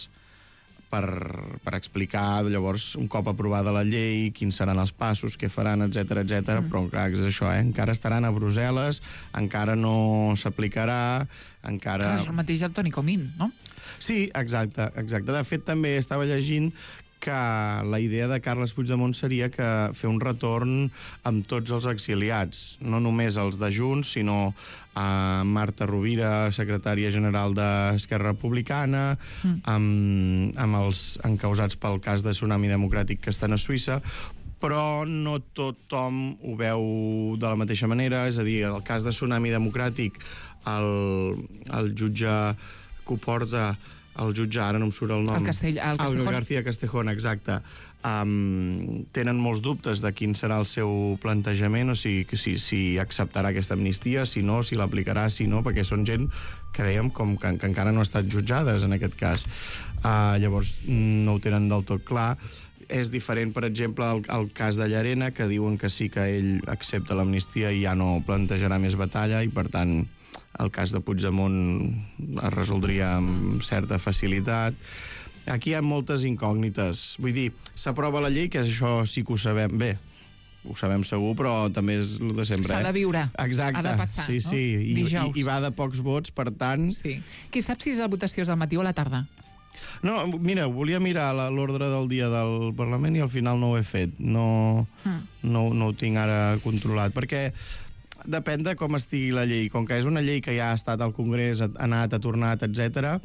per explicar, llavors, un cop aprovada la llei, quins seran els passos, què faran, etc etc. Però clar, és això, encara estaran a Brussel·les, encara no s'aplicarà, encara... Clar, és el mateix el Toni Comín, no? Sí, exacte. De fet, també estava llegint que la idea de Carles Puigdemont seria que fer un retorn amb tots els exiliats, no només els de Junts, sinó a Marta Rovira, secretària general d'Esquerra Republicana, amb els encausats pel cas de Tsunami Democràtic que estan a Suïssa, però no tothom ho veu de la mateixa manera. És a dir, el cas de Tsunami Democràtic, el jutge que ho porta, el jutge, ara no em surt el nom... El García Castejón, exacte. Tenen molts dubtes de quin serà el seu plantejament, o sigui, si acceptarà aquesta amnistia, si no, si l'aplicarà, si no, perquè són gent que dèiem que encara no ha estat jutjades, en aquest cas. Llavors, no ho tenen del tot clar. És diferent, per exemple, el cas de Llarena, que diuen que sí que ell accepta l'amnistia i ja no plantejarà més batalla, i per tant el cas de Puigdemont es resoldria amb certa facilitat. Aquí hi ha moltes incògnites. Vull dir, s'aprova la llei, que això sí que ho sabem bé. Ho sabem segur, però també és el de sempre. S'ha de viure. Exacte. Ha de passar, sí, no? Sí. Dijous. I va de pocs vots, per tant... Sí. Qui sap si la votació és al matí o a la tarda? No, mira, volia mirar l'ordre del dia del Parlament i al final no ho he fet. No ho tinc ara controlat, perquè depèn de com estigui la llei. Com que és una llei que ja ha estat al Congrés, ha anat, ha tornat, etc.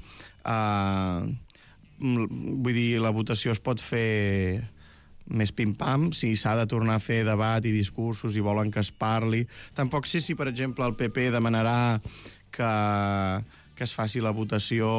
Vull dir, la votació es pot fer més pim-pam, si s'ha de tornar a fer debat i discursos i volen que es parli. Tampoc sé si, per exemple, el PP demanarà que es faci la votació...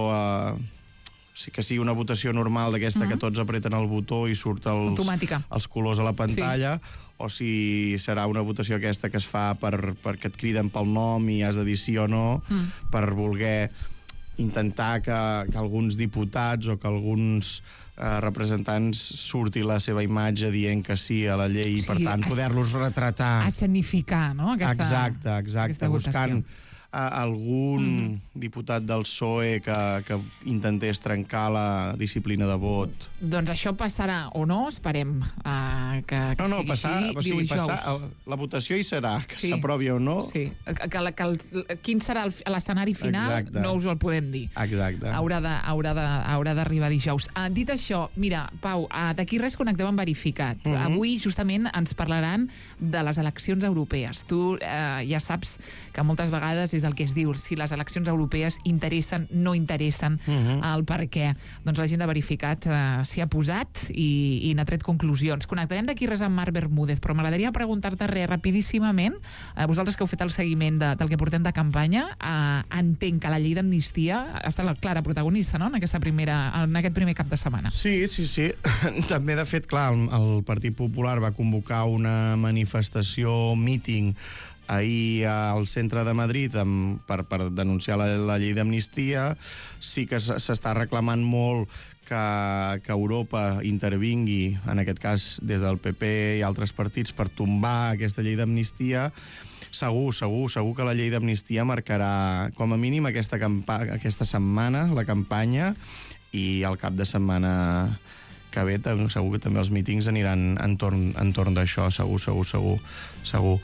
que sigui una votació normal d'aquesta que tots apreten el botó i surt els colors a la pantalla, o si serà una votació aquesta que es fa perquè et criden pel nom i has de dir sí o no, per voler intentar que alguns diputats o que alguns representants surti la seva imatge dient que sí a la llei i, per tant, poder-los retratar. Escenificar, no? Exacte. Buscant algun diputat del PSOE que intentés trencar la disciplina de vot. Doncs això passarà o no? Esperem que sigui així. La votació hi serà, que s'aprovi o no. Sí. Quin serà l'escenari final no us el podem dir. Exacte. Haurà d'arribar dijous. Dit això, mira, Pau, d'aquí res connectem amb Verificat. Avui justament ens parlaran de les eleccions europees. Tu ja saps que moltes vegades és el que es diu, si les eleccions europees interessen, no interessen, el per què. Doncs la gent de Verificat s'hi ha posat i n'ha tret conclusions. Connectarem d'aquí res amb Marc Bermúdez, però m'agradaria preguntar-te rapidíssimament, vosaltres que heu fet el seguiment del que portem de campanya, entenc que la llei d'amnistia ha estat la clara protagonista, no?, en aquest primer cap de setmana. Sí. També, de fet, clar, el Partit Popular va convocar una manifestació, míting, ahir al centre de Madrid per denunciar la llei d'amnistia. Sí que s'està reclamant molt que Europa intervingui, en aquest cas des del PP i altres partits, per tombar aquesta llei d'amnistia. Segur que la llei d'amnistia marcarà, com a mínim, aquesta setmana, la campanya, i al cap de setmana que ve segur que també els mítings aniran entorn d'això, segur.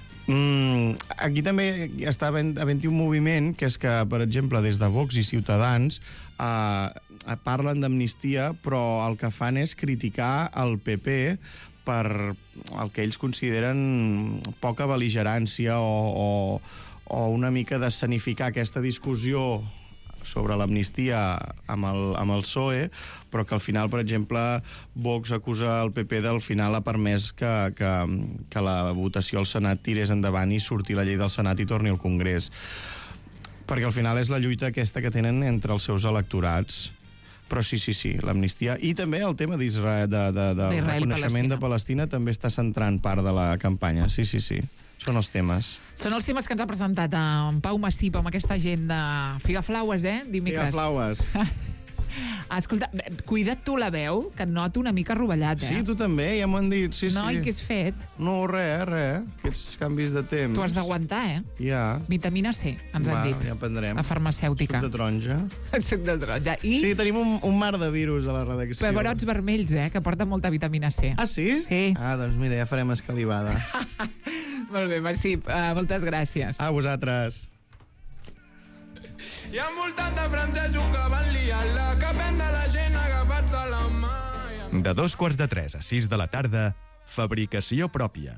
Aquí també està havent-hi un moviment que és que, per exemple, des de Vox i Ciutadans parlen d'amnistia, però el que fan és criticar el PP per el que ells consideren poca bel·ligerància o una mica d'escenificar aquesta discussió sobre l'amnistia amb el PSOE, però que al final, per exemple, Vox acusa el PP del final ha permès que la votació al Senat tirés endavant i surti la llei del Senat i torni al Congrés. Perquè al final és la lluita aquesta que tenen entre els seus electorats. Però sí, l'amnistia. I també el tema d'Israel, del reconeixement de Palestina, també està centrant part de la campanya. Sí. Són els temes. Són els temes que ens ha presentat en Pau Massip amb aquesta agenda Figaflaues, dimecres. Figaflaues. Escolta, cuida't tu la veu, que et noto una mica rovellat, Sí, tu també, ja m'ho han dit. Sí. No, i què has fet? No, res. Aquests canvis de temps. Tu has d'aguantar, Ja. Vitamina C, ens han dit. Ja prendrem. La farmacèutica. Suc de taronja. Suc de taronja. Sí, tenim un mar de virus a la redacció. Pebrots vermells, que porta molta vitamina C. Ah, sí? Sí. Ah, doncs mira, ja farem escalivada. Molt bé, Massip, moltes gràcies. A vosaltres. I envoltant de francès un cavall liant-la, que pen de la gent agafats a la mà. De 2:45 a 6 de la tarda, fabricació pròpia.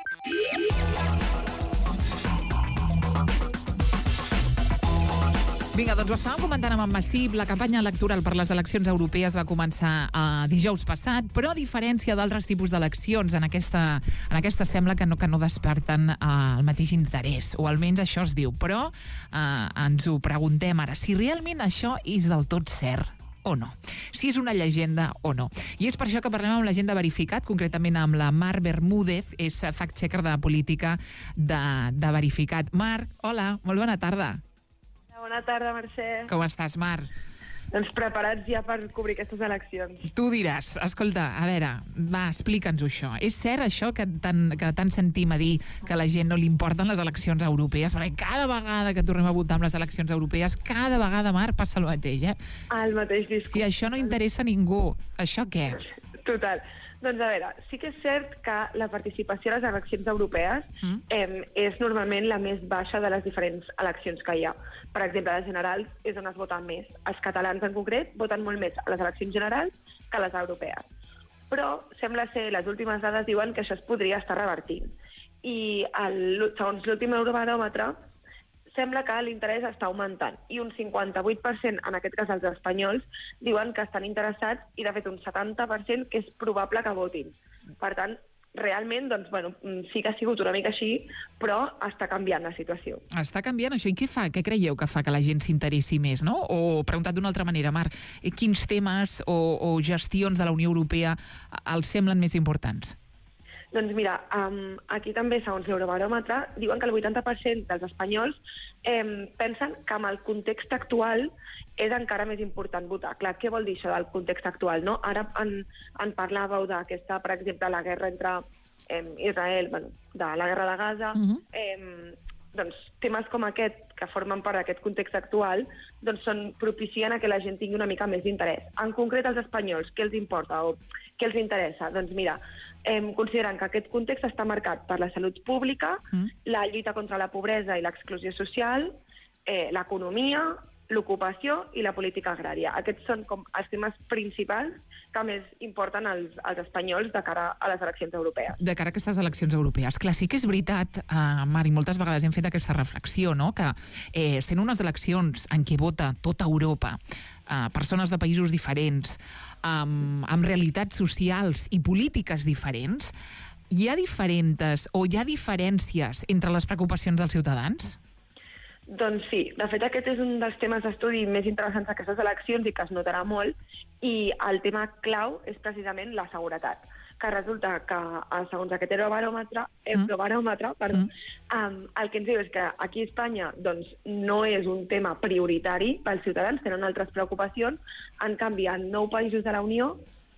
Vinga, doncs ho estàvem comentant amb en Massip. La campanya electoral per les eleccions europees va començar dijous passat, però a diferència d'altres tipus d'eleccions, en aquesta sembla que no desperten el mateix interès, o almenys això es diu. Però ens ho preguntem ara, si realment això és del tot cert o no. Si és una llegenda o no. I és per això que parlem amb la gent de Verificat, concretament amb la Mar Bermúdez, és fact-checker de política de Verificat. Mar, hola, molt bona tarda. Bona tarda, Mercè. Com estàs, Mar? Doncs preparats ja per cobrir aquestes eleccions. Tu diràs, escolta, a veure, va, explica'ns això. És cert això que tant sentim a dir que a la gent no li importen les eleccions europees? Perquè cada vegada que tornem a votar amb les eleccions europees, cada vegada, Mar, passa el mateix, El mateix discurs. Si això no interessa a ningú, això què? Total. Doncs a veure, sí que és cert que la participació a les eleccions europees és normalment la més baixa de les diferents eleccions que hi ha. Per exemple, les generals és on es vota més. Els catalans en concret voten molt més a les eleccions generals que a les europees. Però sembla ser, les últimes dades diuen que això es podria estar revertint. I segons l'últim Eurobaròmetre, sembla que l'interès està augmentant i un 58%, en aquest cas els espanyols, diuen que estan interessats i, de fet, un 70% que és probable que votin. Per tant, realment, doncs, bueno, sí que ha sigut una mica així, però està canviant la situació. Està canviant això. I què fa? Què creieu que fa que la gent s'interessi més, no? O, preguntat d'una altra manera, Mar, quins temes o gestions de la Unió Europea els semblen més importants? Doncs mira, aquí també, segons l'Eurobaròmetre, diuen que el 80% dels espanyols pensen que amb el context actual és encara més important votar. Clar, què vol dir això del context actual, no? Ara en parlàveu d'aquesta, per exemple, la guerra entre Israel, de la guerra de Gaza, doncs temes com aquest, que formen part d'aquest context actual, doncs propicien a que la gent tingui una mica més d'interès. En concret, els espanyols, què els importa o què els interessa? Doncs mira, considerant que aquest context està marcat per la salut pública, la lluita contra la pobresa i l'exclusió social, l'economia, l'ocupació i la política agrària. Aquests són com els temes principals que més importen als espanyols de cara a les eleccions europees. De cara a aquestes eleccions europees. Clar, sí que és veritat, Mari, moltes vegades hem fet aquesta reflexió, no?, que sent unes eleccions en què vota tota Europa, persones de països diferents, amb realitats socials i polítiques diferents, hi ha diferències entre les preocupacions dels ciutadans? Doncs sí, de fet aquest és un dels temes d'estudi més interessants d'aquestes eleccions i que es notarà molt, i el tema clau és precisament la seguretat, que resulta que, segons aquest Eurobaròmetre, el que ens diu és que aquí a Espanya doncs, no és un tema prioritari pels ciutadans, tenen altres preocupacions. En canvi, en 9 països de la Unió,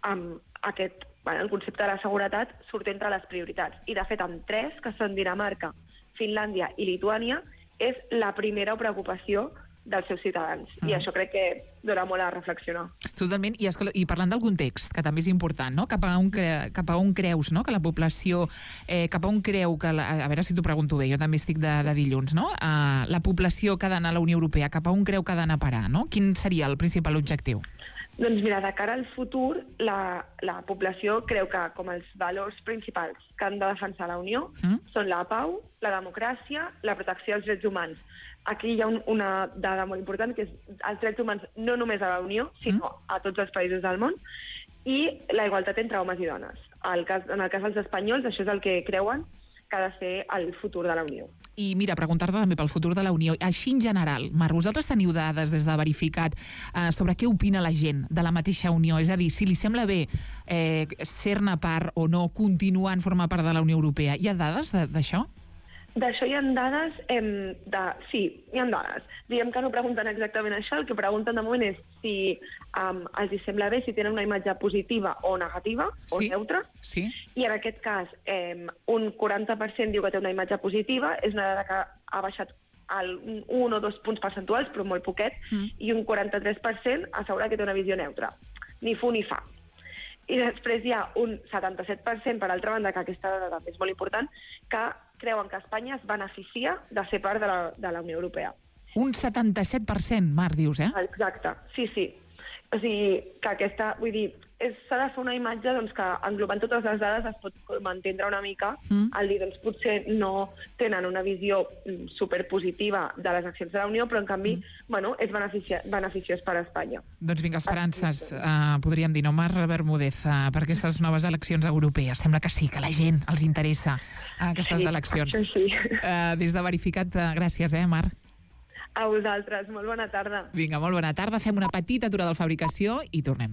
el concepte de la seguretat surt entre les prioritats. I, de fet, en 3, que són Dinamarca, Finlàndia i Lituània, és la primera preocupació dels seus ciutadans. I això crec que dona molt a reflexionar. Totalment. I parlant del context, que també és important, no? Cap a on creus, no?, que la població... cap a on creu que... a veure si t'ho pregunto bé, jo també estic de dilluns, no? La població que ha d'anar a la Unió Europea, cap a on creu que ha d'anar a parar, no? Quin seria el principal objectiu? Doncs mira, de cara al futur, la població creu que com els valors principals que han de defensar la Unió són la pau, la democràcia, la protecció dels drets humans. Aquí hi ha una dada molt important, que és els drets humans no només a la Unió, sinó a tots els països del món, i la igualtat entre homes i dones. En el cas dels espanyols, això és el que creuen que ha de ser el futur de la Unió. I mira, preguntar-te també pel futur de la Unió. Així en general, Mar, vosaltres teniu dades des de Verificat sobre què opina la gent de la mateixa Unió? És a dir, si li sembla bé ser-ne part o no, continuar en formar part de la Unió Europea. Hi ha dades d'això? D'això hi ha dades, sí, hi ha dades. Diguem que no pregunten exactament això, el que pregunten de moment és si els sembla bé, si tenen una imatge positiva o negativa, o neutra. Sí. I en aquest cas, un 40% diu que té una imatge positiva, és una dada que ha baixat un o 2 punts percentuals, però molt poquet, i un 43% assegura que té una visió neutra. Ni fu ni fa. I després hi ha un 77%, per altra banda, que aquesta dada també és molt important, que creuen que Espanya es beneficia de ser part de la Unió Europea. Un 77%, Mar, dius, eh? Exacte, sí. O sigui, que aquesta, vull dir, s'ha de fer una imatge doncs, que englobant totes les dades es pot entendre una mica el dir, doncs potser no tenen una visió superpositiva de les accions de la Unió, però en canvi, bueno, és beneficiós per a Espanya. Doncs vinga, esperances, podríem dir, no, Mar Bermúdez, per aquestes noves eleccions europees. Sembla que sí, que la gent els interessa aquestes eleccions. Sí. Des de Verificat, gràcies, Mar. A vosaltres, molt bona tarda. Vinga, molt bona tarda. Fem una petita aturada de fabricació i tornem.